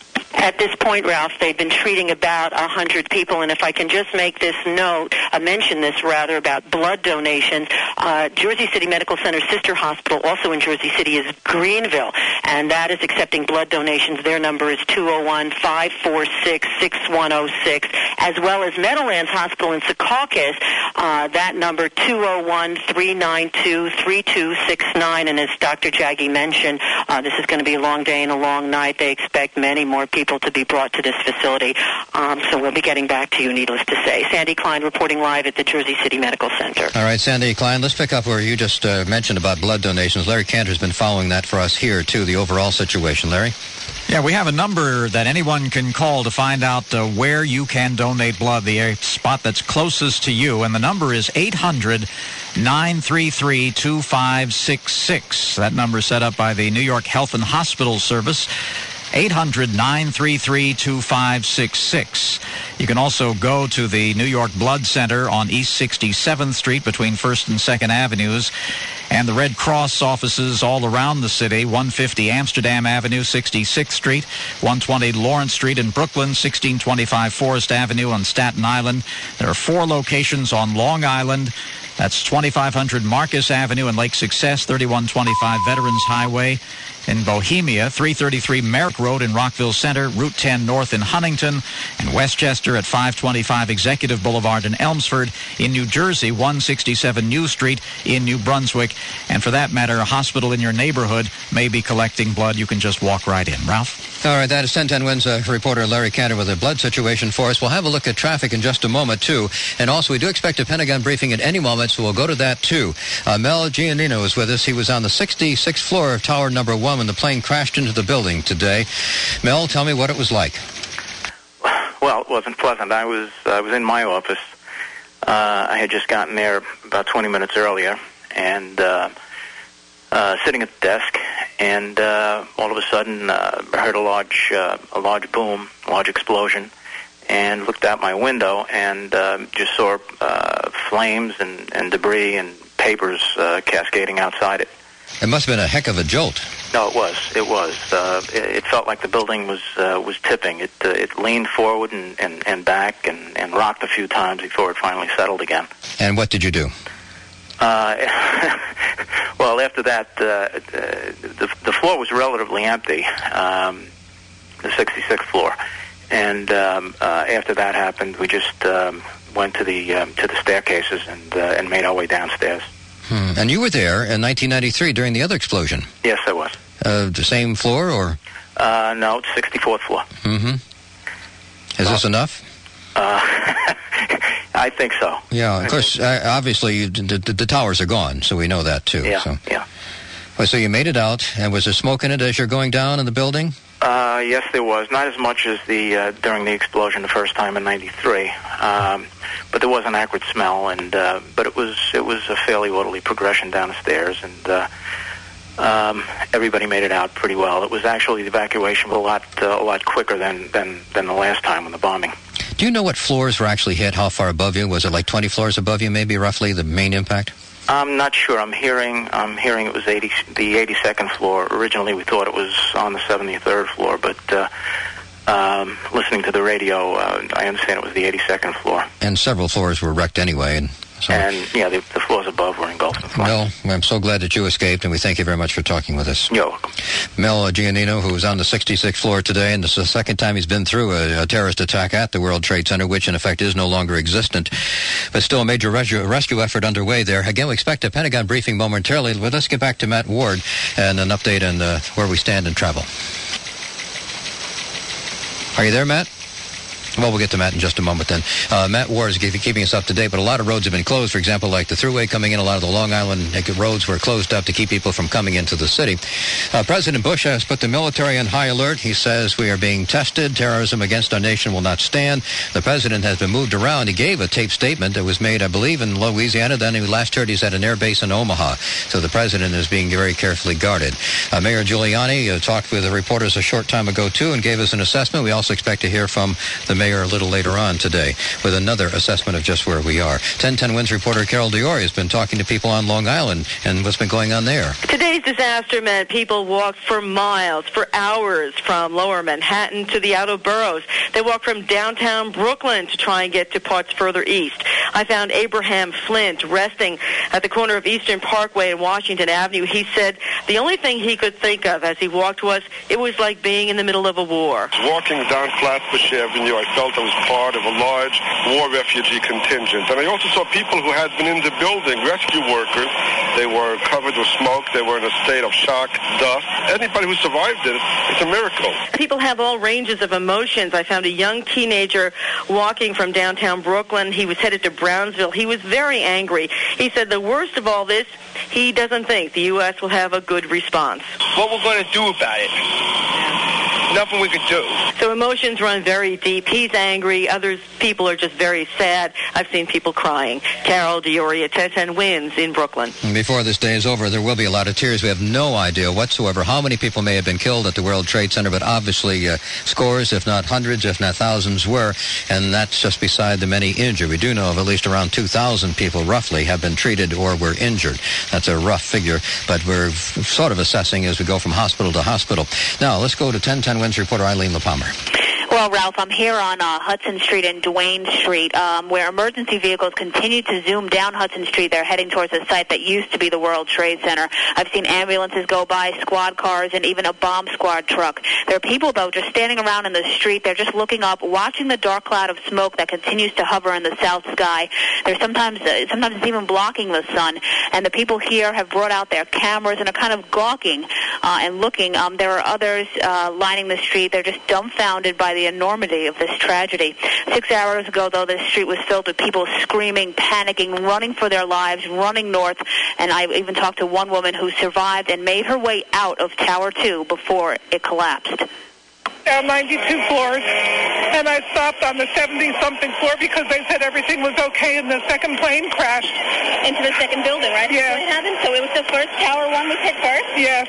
At this point, Ralph, they've been treating about one hundred people, and if I can just make this note, uh, mention this rather, about blood donations, uh, Jersey City Medical Center sister hospital, also in Jersey City, is Greenville, and that is accepting blood donations. Their number is two oh one, five four six, six one oh six, as well as Meadowlands Hospital in Secaucus, uh, that number two oh one, three nine two, three two six nine, and as Doctor Jaggi mentioned, uh, this is going to be a long day and a long night. They expect many more people to be brought to this facility. Um, so we'll be getting back to you, needless to say. Sandy Klein reporting live at the Jersey City Medical Center. All right, Sandy Klein, let's pick up where you just uh, mentioned about blood donations. Larry Cantor's been following that for us here, too, the overall situation. Larry? Yeah, we have a number that anyone can call to find out uh, where you can donate blood, the spot that's closest to you, and the number is eight hundred, nine three three, two five six six. That number is set up by the New York Health and Hospital Service. eight hundred, nine three three, two five six six. You can also go to the New York Blood Center on East sixty-seventh Street between first and second Avenues, and the Red Cross offices all around the city, one fifty Amsterdam Avenue, sixty-sixth Street, one twenty Lawrence Street in Brooklyn, sixteen twenty-five Forest Avenue on Staten Island. There are four locations on Long Island. That's twenty-five hundred Marcus Avenue in Lake Success, thirty-one twenty-five Veterans Highway in Bohemia, three thirty-three Merrick Road in Rockville Center, Route ten North in Huntington, and Westchester at five twenty-five Executive Boulevard in Elmsford. In New Jersey, one sixty-seven New Street in New Brunswick. And for that matter, a hospital in your neighborhood may be collecting blood. You can just walk right in. Ralph? All right, that is ten ten Wins uh, reporter Larry Cantor with a blood situation for us. We'll have a look at traffic in just a moment, too. And also, we do expect a Pentagon briefing at any moment, so we'll go to that, too. Uh, Mel Giannino is with us. He was on the sixty-sixth floor of Tower Number One when the plane crashed into the building today. Mel, tell me what it was like. Well, it wasn't pleasant. I was I was in my office. Uh, I had just gotten there about twenty minutes earlier, and uh, uh, sitting at the desk, and uh, all of a sudden uh, I heard a large uh, a large boom, a large explosion, and looked out my window and uh, just saw uh, flames and, and debris and papers uh, cascading outside it. It must have been a heck of a jolt. No, it was. It was. Uh, it, it felt like the building was uh, was tipping. It uh, it leaned forward and, and, and back and, and rocked a few times before it finally settled again. And what did you do? Uh, well, after that, uh, uh, the, the floor was relatively empty, um, the sixty-sixth floor. And um, uh, after that happened, we just um, went to the um, to the staircases and uh, and made our way downstairs. Hmm. And you were there in nineteen ninety-three during the other explosion. Yes, I was. Uh, the same floor, or? Uh, no, it's sixty-fourth floor. Mm-hmm. Is uh, this enough? Uh, I think so. Yeah, of course, uh, obviously, you, the, the, the towers are gone, so we know that, too. Yeah, so. yeah. Well, so you made it out, and was there smoke in it as you're going down in the building? Uh, yes, there was. Not as much as the uh, during the explosion the first time in ninety-three, um, but there was an acrid smell, and uh, but it was it was a fairly orderly progression down the stairs, and uh, um, everybody made it out pretty well. It was actually the evacuation was a lot uh, a lot quicker than, than than the last time when the bombing. Do you know what floors were actually hit? How far above you? Was it like twenty floors above you, maybe roughly the main impact? I'm not sure. I'm hearing I'm hearing it was eighty, the eighty-second floor. Originally, we thought it was on the seventy-third floor, but uh, um, listening to the radio, uh, I understand it was the eighty-second floor. And several floors were wrecked anyway. And, so. and yeah, the, the floors above were engulfed in flames. Mel, I'm so glad that you escaped, and we thank you very much for talking with us. You're welcome. Mel Giannino, who was on the sixty-sixth floor today, and this is the second time he's been through a, a terrorist attack at the World Trade Center, which in effect is no longer existent. But still a major rescue, rescue effort underway there. Again, we expect a Pentagon briefing momentarily, but let's get back to Matt Ward and an update on uh, where we stand in travel. Are you there, Matt? Well, we'll get to Matt in just a moment then. Uh, Matt Ward is keeping us up to date, but a lot of roads have been closed. For example, like the Thruway coming in, a lot of the Long Island roads were closed up to keep people from coming into the city. Uh, President Bush has put the military on high alert. He says we are being tested. Terrorism against our nation will not stand. The president has been moved around. He gave a taped statement that was made, I believe, in Louisiana. Then he last heard he's at an air base in Omaha. So the president is being very carefully guarded. Uh, Mayor Giuliani uh, talked with the reporters a short time ago, too, and gave us an assessment. We also expect to hear from the mayor a little later on today with another assessment of just where we are. ten ten Wins reporter Carol Diori has been talking to people on Long Island and what's been going on there. Today's disaster meant people walked for miles, for hours, from lower Manhattan to the outer boroughs. They walked from downtown Brooklyn to try and get to parts further east. I found Abraham Flint resting at the corner of Eastern Parkway and Washington Avenue. He said the only thing he could think of as he walked was it was like being in the middle of a war. Walking down Flatbush Avenue, I felt I was part of a large war refugee contingent. And I also saw people who had been in the building, rescue workers. They were covered with smoke. They were in a state of shock, dust. Anybody who survived it, it's a miracle. People have all ranges of emotions. I found a young teenager walking from downtown Brooklyn. He was headed to Brownsville. He was very angry. He said the worst of all this, he doesn't think the U S will have a good response. What we're going to do about it? Nothing we could do. So emotions run very deep. He's angry. Others people are just very sad. I've seen people crying. Carol Diori at ten ten Wins in Brooklyn. Before this day is over, there will be a lot of tears. We have no idea whatsoever how many people may have been killed at the World Trade Center, but obviously uh, scores, if not hundreds, if not thousands were, and that's just beside the many injured. We do know of at least around two thousand people, roughly, have been treated or were injured. That's a rough figure, but we're f- sort of assessing as we go from hospital to hospital. Now, let's go to ten ten Wins reporter Eileen LaPalmer. Well, Ralph, I'm here on uh, Hudson Street and Duane Street, um, where emergency vehicles continue to zoom down Hudson Street. They're heading towards a site that used to be the World Trade Center. I've seen ambulances go by, squad cars, and even a bomb squad truck. There are people, though, just standing around in the street. They're just looking up, watching the dark cloud of smoke that continues to hover in the south sky. There's sometimes, uh, sometimes it's even blocking the sun. And the people here have brought out their cameras and are kind of gawking uh, and looking. Um, there are others uh, lining the street. They're just dumbfounded by the enormity of this tragedy. Six hours ago, though, this street was filled with people screaming, panicking, running for their lives, running north. And I even talked to one woman who survived and made her way out of Tower two before it collapsed. Down ninety-two floors, and I stopped on the seventy-something floor because they said everything was okay, and the second plane crashed. Into the second building, right? Yes. That's what happened? So it was the first Tower one was hit first? Yes.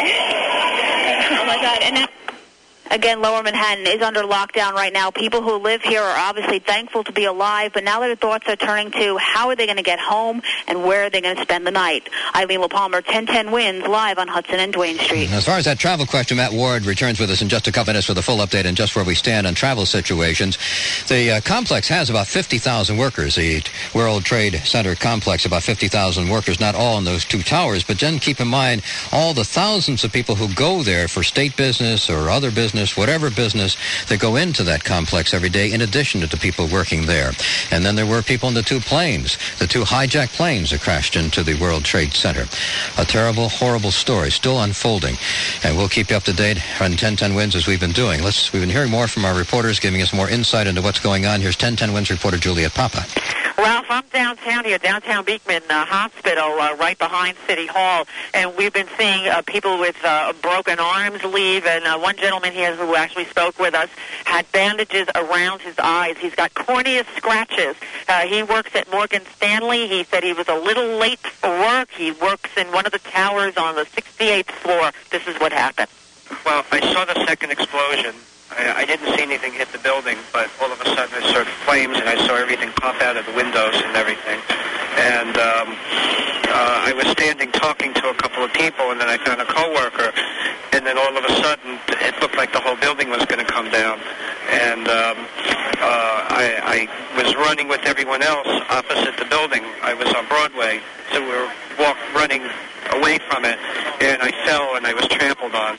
Oh, my God. And now... Again, Lower Manhattan is under lockdown right now. People who live here are obviously thankful to be alive, but now their thoughts are turning to how are they going to get home and where are they going to spend the night. Eileen LaPalmer, ten ten Wins, live on Hudson and Duane Street. As far as that travel question, Matt Ward returns with us in just a couple minutes with a full update on just where we stand on travel situations. The uh, complex has about fifty thousand workers. The World Trade Center complex, about fifty thousand workers, not all in those two towers, but then keep in mind all the thousands of people who go there for state business or other business, whatever business, that go into that complex every day in addition to the people working there. And then there were people in the two planes, the two hijacked planes that crashed into the World Trade Center. A terrible, horrible story still unfolding. And we'll keep you up to date on ten ten Wins as we've been doing. Let's, we've been hearing more from our reporters, giving us more insight into what's going on. Here's ten ten Wins reporter Juliet Papa. Ralph, I'm downtown here, downtown Beekman uh, Hospital, uh, right behind City Hall, and we've been seeing uh, people with uh, broken arms leave, and uh, one gentleman here who actually spoke with us had bandages around his eyes. He's got corneal scratches. Uh, he works at Morgan Stanley. He said he was a little late for work. He works in one of the towers on the sixty-eighth floor. This is what happened. Well, I saw the second explosion. I, I didn't see anything hit the building, but all of a sudden I saw flames and I saw everything pop out of the windows and everything. And um, uh, I was standing talking to a couple of people, and then I found a coworker, and then all of a sudden it looked like the whole building was going to come down. And um, uh, I, I was running with everyone else opposite the building. I was on Broadway, so we were walk, running away from it, and I fell and I was trampled on.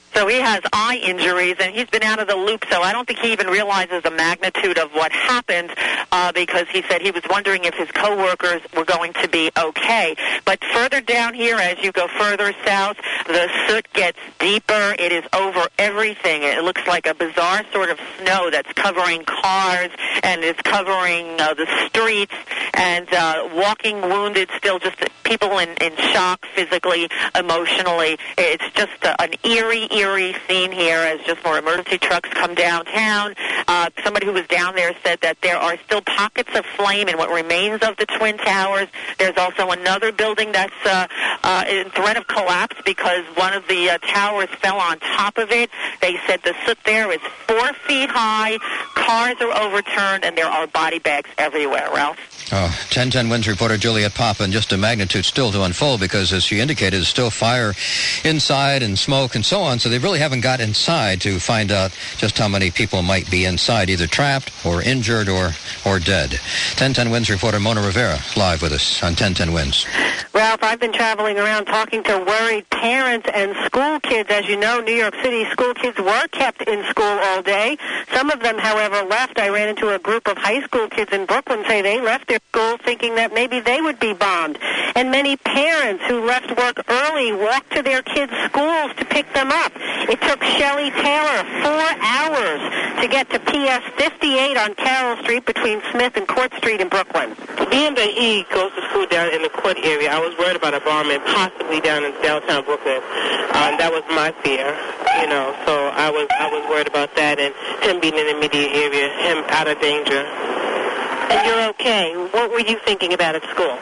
So he has eye injuries, and he's been out of the loop, so I don't think he even realizes the magnitude of what happened uh, because he said he was wondering if his coworkers were going to be okay. But further down here, as you go further south, the soot gets deeper. It is over everything. It looks like a bizarre sort of snow that's covering cars, and it's covering uh, the streets, and uh, walking wounded, still just people in, in shock physically, emotionally. It's just uh, an eerie, eerie scene here as just more emergency trucks come downtown. Uh, somebody who was down there said that there are still pockets of flame in what remains of the Twin Towers. There's also another building that's uh, uh, in threat of collapse because one of the uh, towers fell on top of it. They said the soot there is four feet high, cars are overturned, and there are body bags everywhere. Ralph? Oh, ten ten Winds reporter Juliet Papa, and just a magnitude still to unfold because, as she indicated, there's still fire inside and smoke and so on, so they really haven't got inside to find out just how many people might be inside, either trapped or injured or, or dead. ten ten Winds reporter Mona Rivera live with us on ten ten Winds. Ralph, I've been traveling around talking to worried parents and school kids. As you know, New York City school kids were kept in school all day. Some of them, however, left. I ran into a group of high school kids in Brooklyn say they left their school thinking that maybe they would be bombed. And many parents who left work early walked to their kids' schools to pick them up. It took Shelley Taylor four hours to get to P S fifty-eight on Carroll Street between Smith and Court Street in Brooklyn. Being that he goes to school down in the Court area, I was worried about a bombing possibly down in downtown Brooklyn. Uh, that was my fear, you know, so I was I was worried about that and him being in the immediate area, him out of danger. And you're okay. What were you thinking about at school?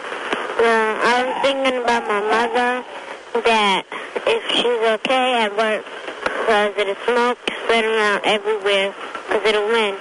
Well, I was thinking about my mother, that if she's okay at work, because of the smoke spreading around everywhere because of the wind.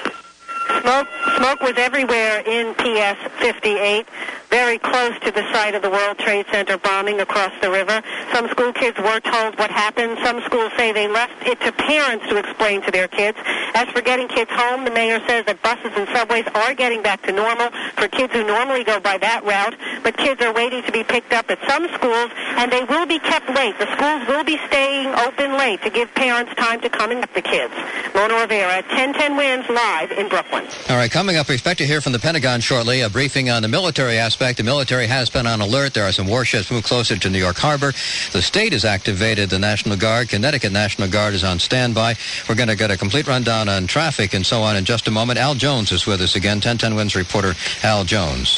Smoke, smoke was everywhere in P S fifty-eight, very close to the site of the World Trade Center bombing across the river. Some school kids were told what happened. Some schools say they left it to parents to explain to their kids. As for getting kids home, the mayor says that buses and subways are getting back to normal for kids who normally go by that route, but kids are waiting to be picked up at some schools, and they will be kept late. The schools will be staying open late to give parents time to come and get the kids. Mona Rivera, ten ten Winds, live in Brooklyn. All right, coming up, we expect to hear from the Pentagon shortly, a briefing on the military aspect. The military has been on alert. There are some warships moved closer to New York Harbor. The state has activated the National Guard. Connecticut National Guard is on standby. We're going to get a complete rundown on traffic and so on in just a moment. Al Jones is with us again, ten ten Winds reporter Al Jones.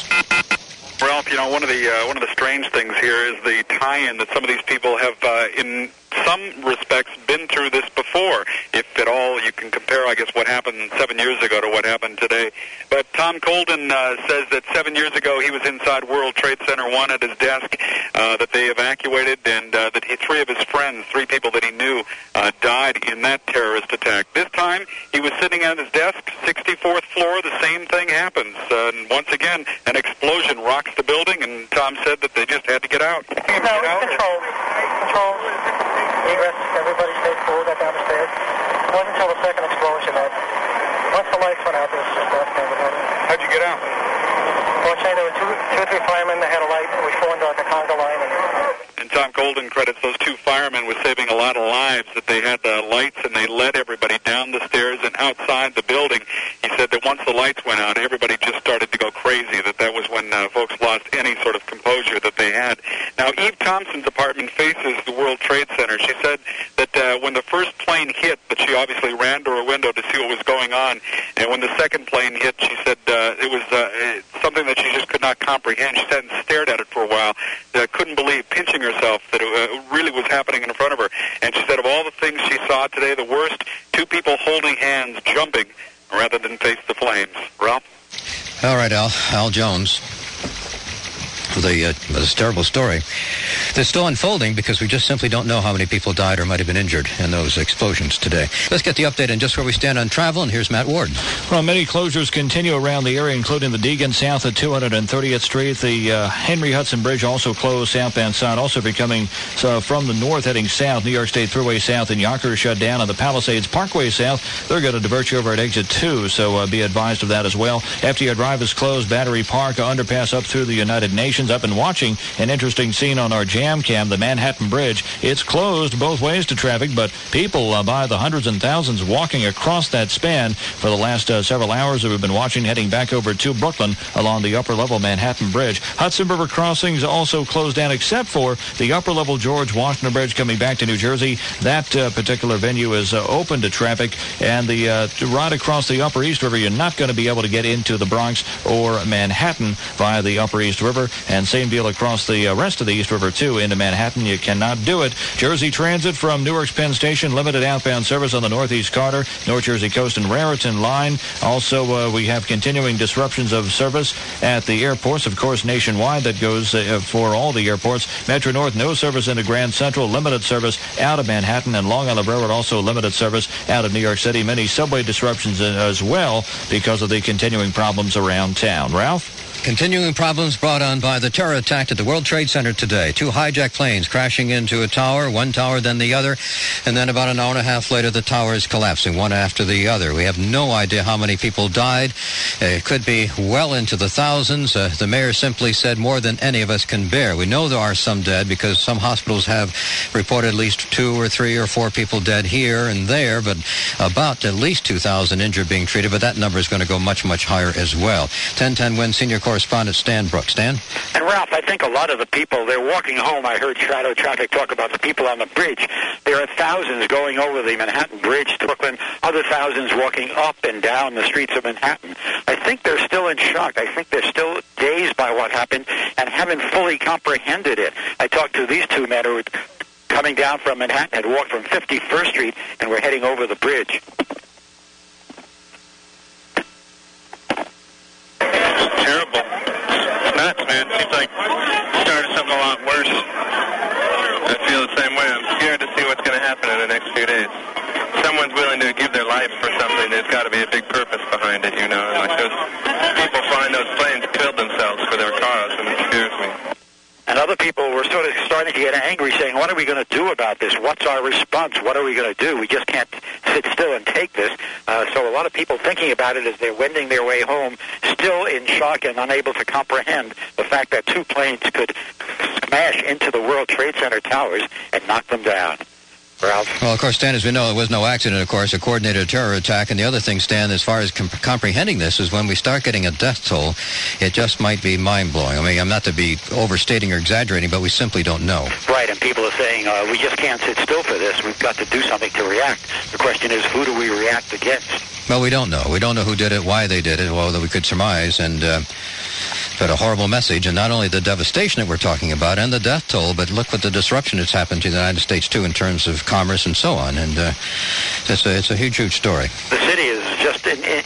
Ralph, you know, one of the uh, one of the strange things here is the tie-in that some of these people have, uh, in some respects, been through this before. If at all, you can compare, I guess, what happened seven years ago to what happened today. But Tom Colden uh, says that seven years ago he was inside World Trade Center one at his desk, uh, that they evacuated, and uh, that he, three of his friends, three people that he knew, uh, died in that terrorist attack. This time, he was sitting at his desk, sixty-fourth floor. The same thing happens, uh, and once again, an explosion rocks the building, and Tom said that they just had to get out. No, it's control. Control. Egress. Everybody stay cool. Got down the stairs. It wasn't until the second explosion that, once the lights went out, there was just death in the building. How'd you get out? Fortunately, there were two, two or three firemen that had a light, and we formed like a conga line. And, and Tom Colden credits those two firemen with saving a lot of lives, that they had uh, lights and they led everybody down the stairs and outside the building. He said that once the lights went out, everybody just started to go crazy, that that was when uh, folks lost any sort of composure that they had. Now, Eve Thompson's apartment faces the World Trade Center. She said that uh, when the first plane hit, that she obviously ran to her window to see what was going on, and when the second plane hit, she said uh, it was uh, something that she just could not comprehend. She sat and stared at it for a while, uh, couldn't believe, pinching herself, that it uh, really was happening in front of her. And she said of all the things she saw today, the worst, two people holding hands, jumping, rather than face the flames. Ralph? All right, Al. Al Jones. The, uh, this terrible story. They're still unfolding because we just simply don't know how many people died or might have been injured in those explosions today. Let's get the update on just where we stand on travel, and here's Matt Ward. Well, many closures continue around the area, including the Deegan south at two hundred thirtieth Street. The uh, Henry Hudson Bridge also closed southbound side. Also, if you're coming uh, from the north heading south, New York State Thruway South in Yonkers shut down, and the Palisades Parkway South, they're going to divert you over at exit two, so uh, be advised of that as well. F D R Drive is closed. Battery Park underpass up through the United Nations. disruptions. I've been watching an interesting scene on our jam cam, the Manhattan Bridge. It's closed both ways to traffic, but people uh, by the hundreds and thousands walking across that span for the last uh, several hours that we've been watching, heading back over to Brooklyn along the upper-level Manhattan Bridge. Hudson River crossings also closed down except for the upper-level George Washington Bridge coming back to New Jersey. That uh, particular venue is uh, open to traffic, and the uh, ride across the Upper East River, you're not going to be able to get into the Bronx or Manhattan via the Upper East River, and same deal across the uh, rest of the East River, too, into Manhattan. You cannot do it. Jersey Transit from Newark's Penn Station, limited outbound service on the Northeast Carter, North Jersey Coast, and Raritan line. Also, uh, we have continuing disruptions of service at the airports, of course, nationwide. That goes uh, for all the airports. Metro North, no service into Grand Central, limited service out of Manhattan, and Long Island Railroad also limited service out of New York City. Many subway disruptions as well because of the continuing problems around town. Ralph? Continuing problems brought on by the terror attack at the World Trade Center today. Two hijacked planes crashing into a tower, one tower then the other, and then about an hour and a half later the towers collapsing, one after the other. We have no idea how many people died. It could be well into the thousands. Uh, the mayor simply said more than any of us can bear. We know there are some dead because some hospitals have reported at least two or three or four people dead here and there, but about at least two thousand injured being treated, but that number is going to go much, much higher as well. ten ten Win Senior Correspondent Stan Brooks. Stan? And Ralph, I think a lot of the people, they're walking home. I heard shadow traffic talk about the people on the bridge. There are thousands going over the Manhattan Bridge to Brooklyn, other thousands walking up and down the streets of Manhattan. I think they're still in shock. I think they're still dazed by what happened and haven't fully comprehended it. I talked to these two men who were coming down from Manhattan, had walked from fifty-first Street, and were heading over the bridge. Terrible. Nuts, man. Seems like it started something a lot worse. I feel the same way. I'm scared to see what's going to happen in the next few days. Someone's willing to give their life for something. There's got to be a big purpose behind it, you know. Like those people flying those planes killed themselves for their cause, and it scares me. And other people were sort of starting to get angry, saying, what are we going to do about this? What's our response? What are we going to do? We just can't sit still and take this. Uh, so a lot of people thinking about it as they're wending their way home, still in shock and unable to comprehend the fact that two planes could smash into the World Trade Center towers and knock them down. Ralph? Well, of course, Stan, as we know, it was no accident, of course, a coordinated terror attack. And the other thing, Stan, as far as comp- comprehending this, is when we start getting a death toll, it just might be mind-blowing. I mean, I'm not to be overstating or exaggerating, but we simply don't know. Right, and people are saying, uh, we just can't sit still for this. We've got to do something to react. The question is, who do we react against? Well, we don't know. We don't know who did it, why they did it, although we could surmise. And uh, but a horrible message, and not only the devastation that we're talking about and the death toll, but look what the disruption that's happened to the United States, too, in terms of commerce and so on. And uh, it's, a, it's a huge, huge story. The city is just in, in,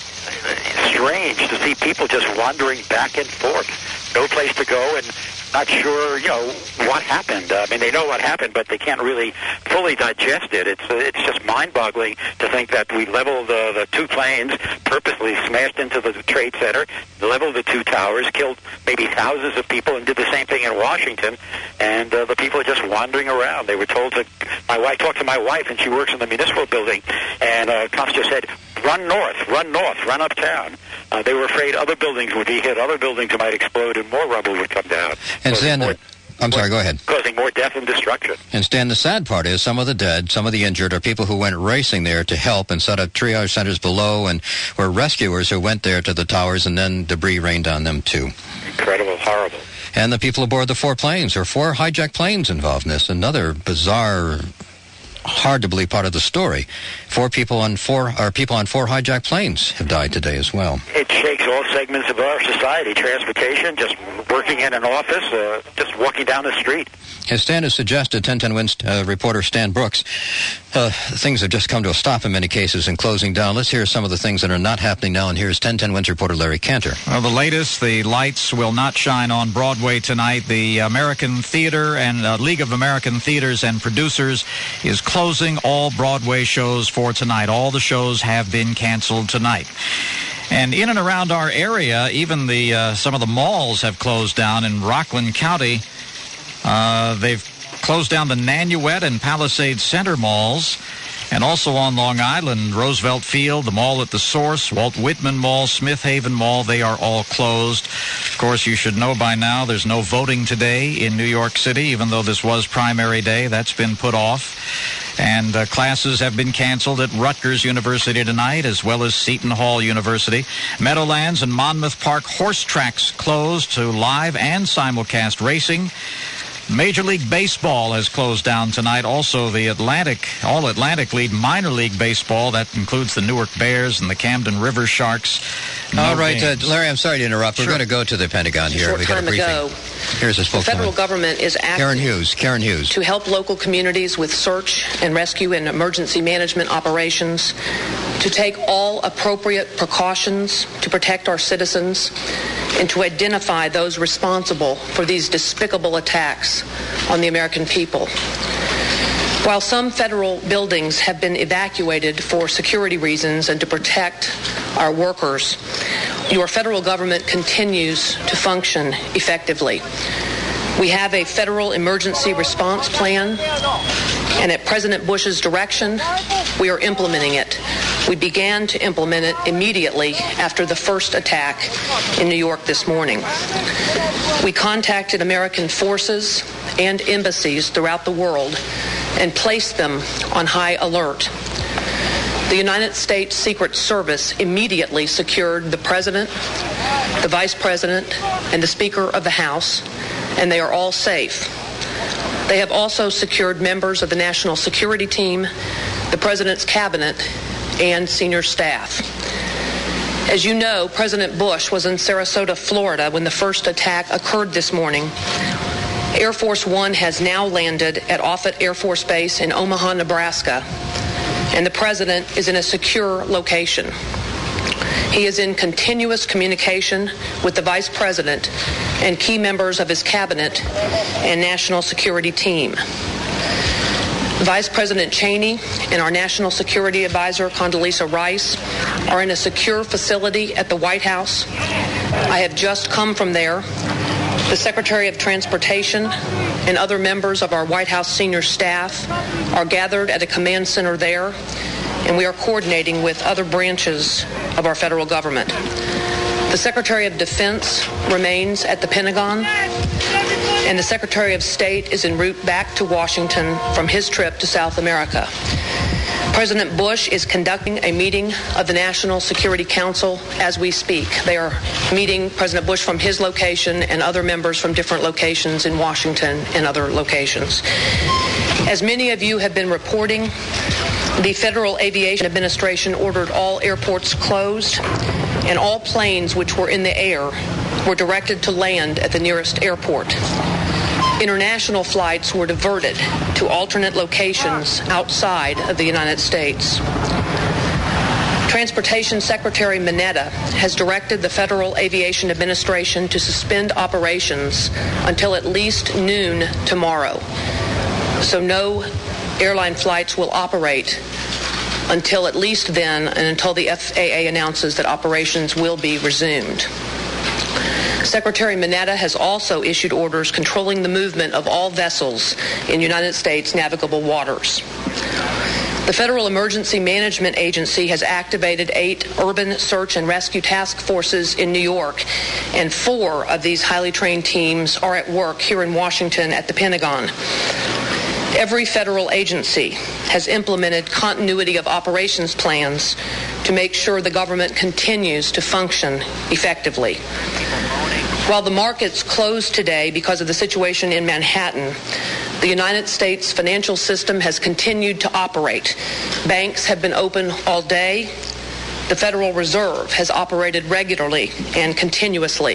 strange to see people just wandering back and forth. No place to go and not sure, you know, what happened. Uh, I mean, they know what happened, but they can't really fully digest it. It's uh, it's just mind-boggling to think that we leveled uh, the two planes, purposely smashed into the Trade Center, leveled the two towers, killed maybe thousands of people, and did the same thing in Washington. And uh, the people are just wandering around. They were told to, my wife talked to my wife, and she works in the municipal building, and uh, cops just said, run north, run north, run uptown. Uh, they were afraid other buildings would be hit, other buildings might explode, and more rubble would come down. And Stan, more, I'm sorry, go ahead. Causing more death and destruction. And Stan, the sad part is some of the dead, some of the injured are people who went racing there to help and set up triage centers below and were rescuers who went there to the towers, and then debris rained on them too. Incredible, horrible. And the people aboard the four planes, there are four hijacked planes involved in this. Another bizarre, hard to believe part of the story. Four people on four, or people on four hijacked planes have died today as well. It shakes all segments of our society. Transportation, just working in an office, uh, just walking down the street. As Stan has suggested, ten ten Wins uh, reporter Stan Brooks, uh, things have just come to a stop in many cases and closing down. Let's hear some of the things that are not happening now, and here's ten ten Wins reporter Larry Cantor. Well, the latest, the lights will not shine on Broadway tonight. The American Theater and uh, League of American Theaters and Producers is closing all Broadway shows for tonight. All the shows have been canceled tonight. And in and around our area, even the uh, some of the malls have closed down in Rockland County. Uh, they've closed down the Nanuet and Palisades Center malls. And also on Long Island, Roosevelt Field, the mall at the Source, Walt Whitman Mall, Smith Haven Mall, they are all closed. Of course, you should know by now there's no voting today in New York City, even though this was primary day. That's been put off. And uh, classes have been canceled at Rutgers University tonight, as well as Seton Hall University. Meadowlands and Monmouth Park horse tracks closed to live and simulcast racing. Major League Baseball has closed down tonight. Also, the Atlantic, All-Atlantic League Minor League Baseball. That includes the Newark Bears and the Camden River Sharks. No All right, uh, games. Larry, I'm sorry to interrupt. Sure. We're going to go to the Pentagon here. Short We got a time briefing. ago, Here's a the spokeswoman. federal government is acting Karen Hughes. Karen Hughes. to help local communities with search and rescue and emergency management operations, to take all appropriate precautions to protect our citizens, and to identify those responsible for these despicable attacks on the American people. While some federal buildings have been evacuated for security reasons and to protect our workers, your federal government continues to function effectively. We have a federal emergency response plan, and at President Bush's direction, we are implementing it. We began to implement it immediately after the first attack in New York this morning. We contacted American forces and embassies throughout the world and placed them on high alert. The United States Secret Service immediately secured the President, the Vice President, and the Speaker of the House, and they are all safe. They have also secured members of the National Security Team, the President's Cabinet, and senior staff. As you know, President Bush was in Sarasota, Florida, when the first attack occurred this morning. Air Force One has now landed at Offutt Air Force Base in Omaha, Nebraska, and the President is in a secure location. He is in continuous communication with the Vice President and key members of his cabinet and national security team. Vice President Cheney and our National Security Advisor, Condoleezza Rice, are in a secure facility at the White House. I have just come from there. The Secretary of Transportation and other members of our White House senior staff are gathered at a command center there, and we are coordinating with other branches of our federal government. The Secretary of Defense remains at the Pentagon, and the Secretary of State is en route back to Washington from his trip to South America. President Bush is conducting a meeting of the National Security Council as we speak. They are meeting President Bush from his location and other members from different locations in Washington and other locations. As many of you have been reporting, the Federal Aviation Administration ordered all airports closed, and all planes which were in the air were directed to land at the nearest airport. International flights were diverted to alternate locations outside of the United States. Transportation Secretary Mineta has directed the Federal Aviation Administration to suspend operations until at least noon tomorrow. So no airline flights will operate until at least then, and until the F A A announces that operations will be resumed. Secretary Mineta has also issued orders controlling the movement of all vessels in United States navigable waters. The Federal Emergency Management Agency has activated eight urban search and rescue task forces in New York, and four of these highly trained teams are at work here in Washington at the Pentagon. Every federal agency has implemented continuity of operations plans to make sure the government continues to function effectively. While the markets closed today because of the situation in Manhattan, the United States financial system has continued to operate. Banks have been open all day. The Federal Reserve has operated regularly and continuously.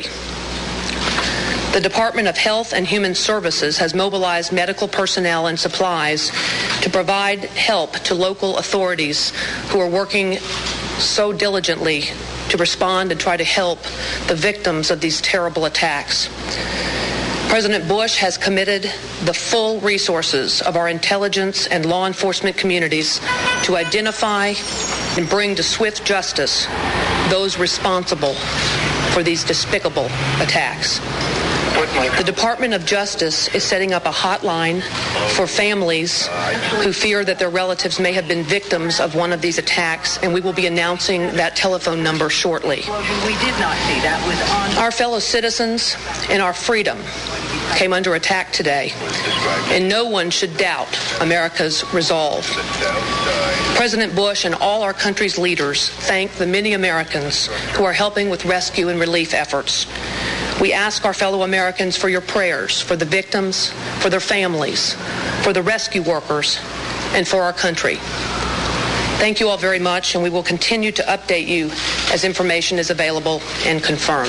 The Department of Health and Human Services has mobilized medical personnel and supplies to provide help to local authorities who are working so diligently to respond and try to help the victims of these terrible attacks. President Bush has committed the full resources of our intelligence and law enforcement communities to identify and bring to swift justice those responsible for these despicable attacks. The Department of Justice is setting up a hotline for families who fear that their relatives may have been victims of one of these attacks, and we will be announcing that telephone number shortly. We did not see that was on. Our fellow citizens and our freedom came under attack today, and no one should doubt America's resolve. President Bush and all our country's leaders thank the many Americans who are helping with rescue and relief efforts. We ask our fellow Americans for your prayers for the victims, for their families, for the rescue workers, and for our country. Thank you all very much, and we will continue to update you as information is available and confirmed.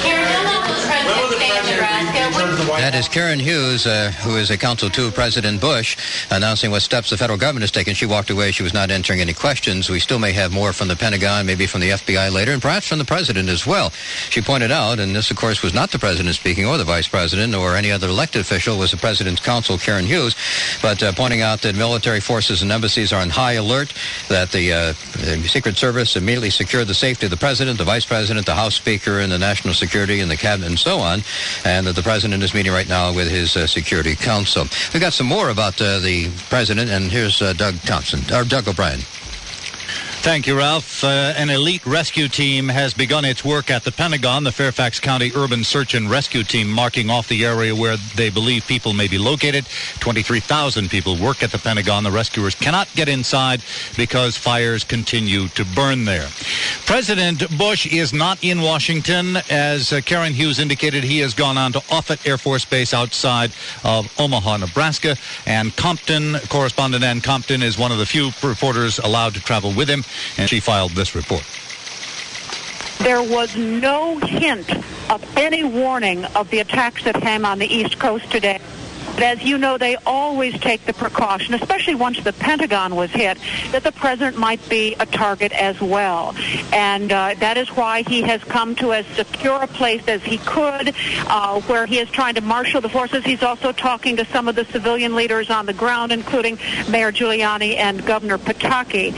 That is Karen Hughes, uh, who is a counsel to President Bush, announcing what steps the federal government has taken. She walked away. She was not answering any questions. We still may have more from the Pentagon, maybe from the F B I later, and perhaps from the president as well. She pointed out, and this, of course, was not the president speaking or the vice president or any other elected official, was the president's counsel, Karen Hughes, but uh, pointing out that military forces and embassies are on high alert, that the, uh, the Secret Service immediately secured the safety of the president, the vice president, the House Speaker, and the national security and the cabinet and so on, and that the president is meeting right now with his uh, Security Council. We've got some more about uh, the president, and here's uh, Doug Thompson, or Doug O'Brien. Thank you, Ralph. Uh, an elite rescue team has begun its work at the Pentagon. The Fairfax County Urban Search and Rescue Team marking off the area where they believe people may be located. twenty-three thousand people work at the Pentagon. The rescuers cannot get inside because fires continue to burn there. President Bush is not in Washington. As uh, Karen Hughes indicated, he has gone on to Offutt Air Force Base outside of Omaha, Nebraska. And Compton, correspondent Ann Compton, is one of the few reporters allowed to travel with him. And she filed this report. There was no hint of any warning of the attacks that came on the East Coast today. But as you know, they always take the precaution, especially once the Pentagon was hit, that the president might be a target as well. And uh, that is why he has come to as secure a place as he could, uh, where he is trying to marshal the forces. He's also talking to some of the civilian leaders on the ground, including Mayor Giuliani and Governor Pataki.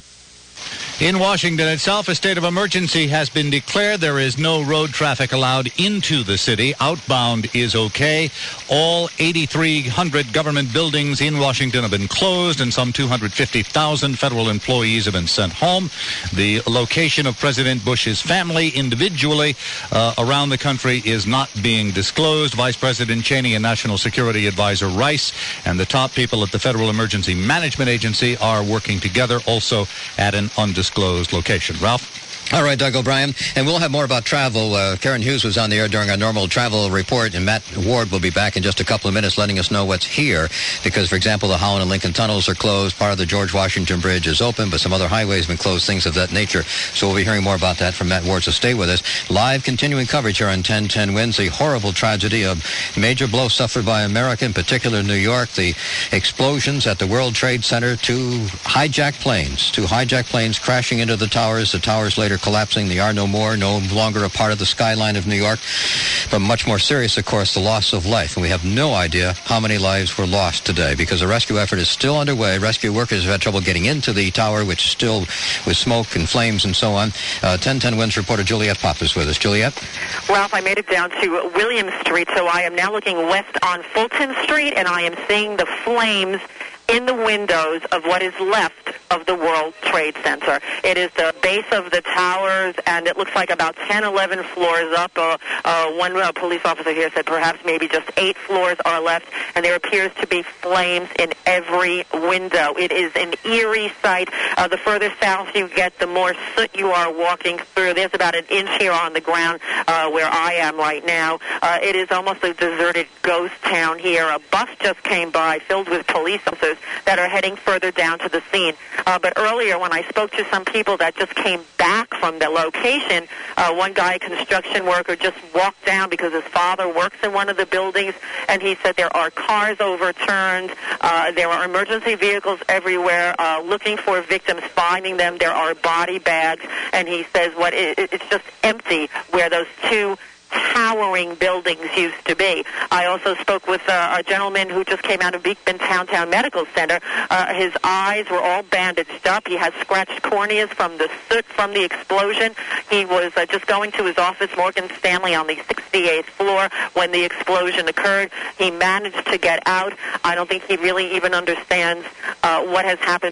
In Washington itself, a state of emergency has been declared. There is no road traffic allowed into the city. Outbound is okay. All eighty-three hundred government buildings in Washington have been closed, and some two hundred fifty thousand federal employees have been sent home. The location of President Bush's family individually uh, around the country is not being disclosed. Vice President Cheney and National Security Advisor Rice and the top people at the Federal Emergency Management Agency are working together, also at an undisclosed Disclosed location. Ralph? All right, Doug O'Brien. And we'll have more about travel. Uh, Karen Hughes was on the air during our normal travel report, and Matt Ward will be back in just a couple of minutes letting us know what's here. Because, for example, the Holland and Lincoln tunnels are closed. Part of the George Washington Bridge is open, but some other highways have been closed, things of that nature. So we'll be hearing more about that from Matt Ward, so stay with us. Live continuing coverage here on ten ten Wins. The horrible tragedy of major blow suffered by America, in particular New York. The explosions at the World Trade Center. Two hijacked planes. Two hijacked planes crashing into the towers. The towers later collapsing. They are no more, no longer a part of the skyline of New York. But much more serious, of course, the loss of life. And we have no idea how many lives were lost today because the rescue effort is still underway. Rescue workers have had trouble getting into the tower, which is still with smoke and flames and so on. Uh, ten ten Wins reporter Juliet Pop is with us. Juliet? Ralph, I made it down to William Street, so I am now looking west on Fulton Street, and I am seeing the flames in the windows of what is left of the World Trade Center. It is the base of the towers, and it looks like about ten, eleven floors up. Uh, uh, one uh, police officer here said perhaps maybe just eight floors are left, and there appears to be flames in every window. It is an eerie sight. Uh, the further south you get, the more soot you are walking through. There's about an inch here on the ground uh, where I am right now. Uh, it is almost a deserted ghost town here. A bus just came by filled with police officers that are heading further down to the scene. Uh, but earlier, when I spoke to some people that just came back from the location, uh, one guy, a construction worker, just walked down because his father works in one of the buildings, and he said there are cars overturned, uh, there are emergency vehicles everywhere uh, looking for victims, finding them. There are body bags, and he says what it, it's just empty where those two towering buildings used to be. I also spoke with uh, a gentleman who just came out of Beekman Towntown Medical Center. Uh, his eyes were all bandaged up. He has scratched corneas from the soot from the explosion. He was uh, just going to his office, Morgan Stanley, on the sixty-eighth floor when the explosion occurred. He managed to get out. I don't think he really even understands uh, what has happened.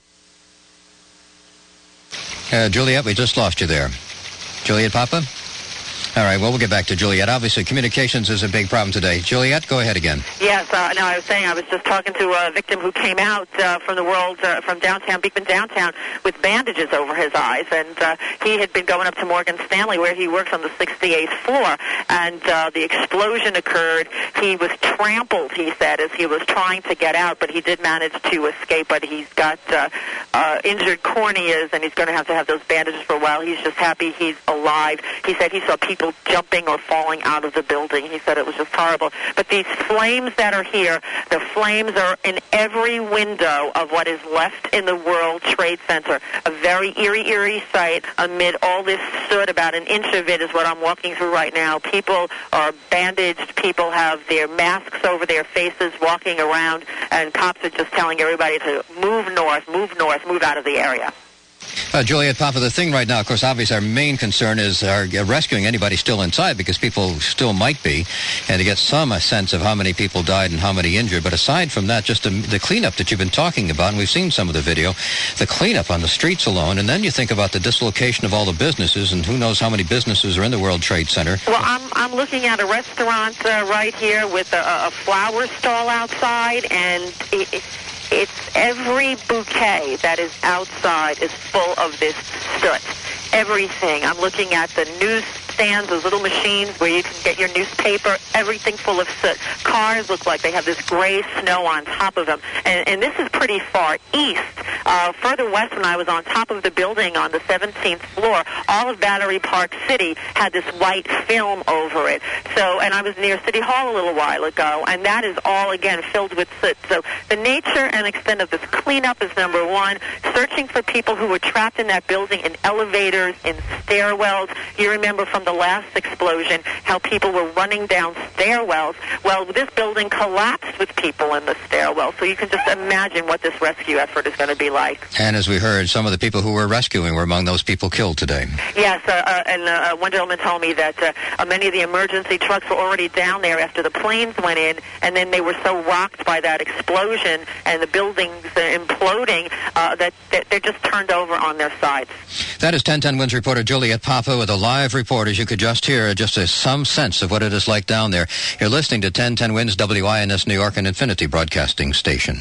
Uh, Juliet, we just lost you there. Juliet Papa? All right, well, we'll get back to Juliet. Obviously, communications is a big problem today. Juliet, go ahead again. Yes, uh, no, I was saying I was just talking to a victim who came out uh, from the world, uh, from downtown, Beekman downtown, with bandages over his eyes, and uh, he had been going up to Morgan Stanley, where he works on the sixty-eighth floor, and uh, the explosion occurred. He was trampled, he said, as he was trying to get out, but he did manage to escape, but he's got uh, uh, injured corneas, and he's going to have to have those bandages for a while. He's just happy he's alive. He said he saw people jumping or falling out of the building. He said it was just horrible. But these flames that are here, the flames are in every window of what is left in the World Trade Center. A very eerie, eerie sight amid all this soot. About an inch of it is what I'm walking through right now. People are bandaged. People have their masks over their faces walking around, and cops are just telling everybody to move north, move north, move out of the area. Uh, Juliet Papa, the thing right now, of course, obviously our main concern is our, uh, rescuing anybody still inside, because people still might be, and to get some a sense of how many people died and how many injured. But aside from that, just the, the cleanup that you've been talking about, and we've seen some of the video, the cleanup on the streets alone, and then you think about the dislocation of all the businesses, and who knows how many businesses are in the World Trade Center. Well, I'm, I'm looking at a restaurant uh, right here with a, a flower stall outside, and it, it, it's every bouquet that is outside is full of this soot. Everything. I'm looking at the newsstands, those little machines where you can get your newspaper, everything full of soot. Cars look like they have this gray snow on top of them. And, and this is pretty far east. Uh, further west, when I was on top of the building on the seventeenth floor, all of Battery Park City had this white film over it. So, and I was near City Hall a little while ago, and that is all, again, filled with soot. So the nature and extent of this cleanup is number one. Searching for people who were trapped in that building in elevators, in stairwells. You remember from the last explosion how people were running down stairwells. Well, this building collapsed with people in the stairwell, so you can just imagine what this rescue effort is going to be like. And as we heard, some of the people who were rescuing were among those people killed today. Yes, uh, uh, and uh, one gentleman told me that uh, uh, many of the emergency trucks were already down there after the planes went in, and then they were so rocked by that explosion and the buildings uh, imploding uh, that, that they're just turned over on their sides. That is ten ten Wins reporter Juliet Papa with a live report. As you could just hear, just a, some sense of what it is like down there. You're listening to ten ten Wins W I N S New York and Infinity Broadcasting Station.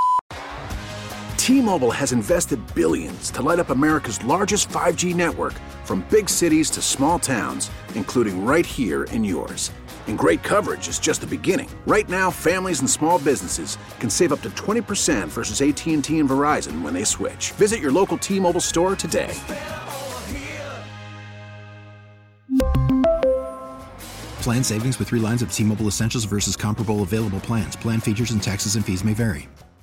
T-Mobile has invested billions to light up America's largest five G network, from big cities to small towns, including right here in yours. And great coverage is just the beginning. Right now, families and small businesses can save up to twenty percent versus A T and T and Verizon when they switch. Visit your local T-Mobile store today. Plan savings with three lines of T-Mobile Essentials versus comparable available plans. Plan features and taxes and fees may vary.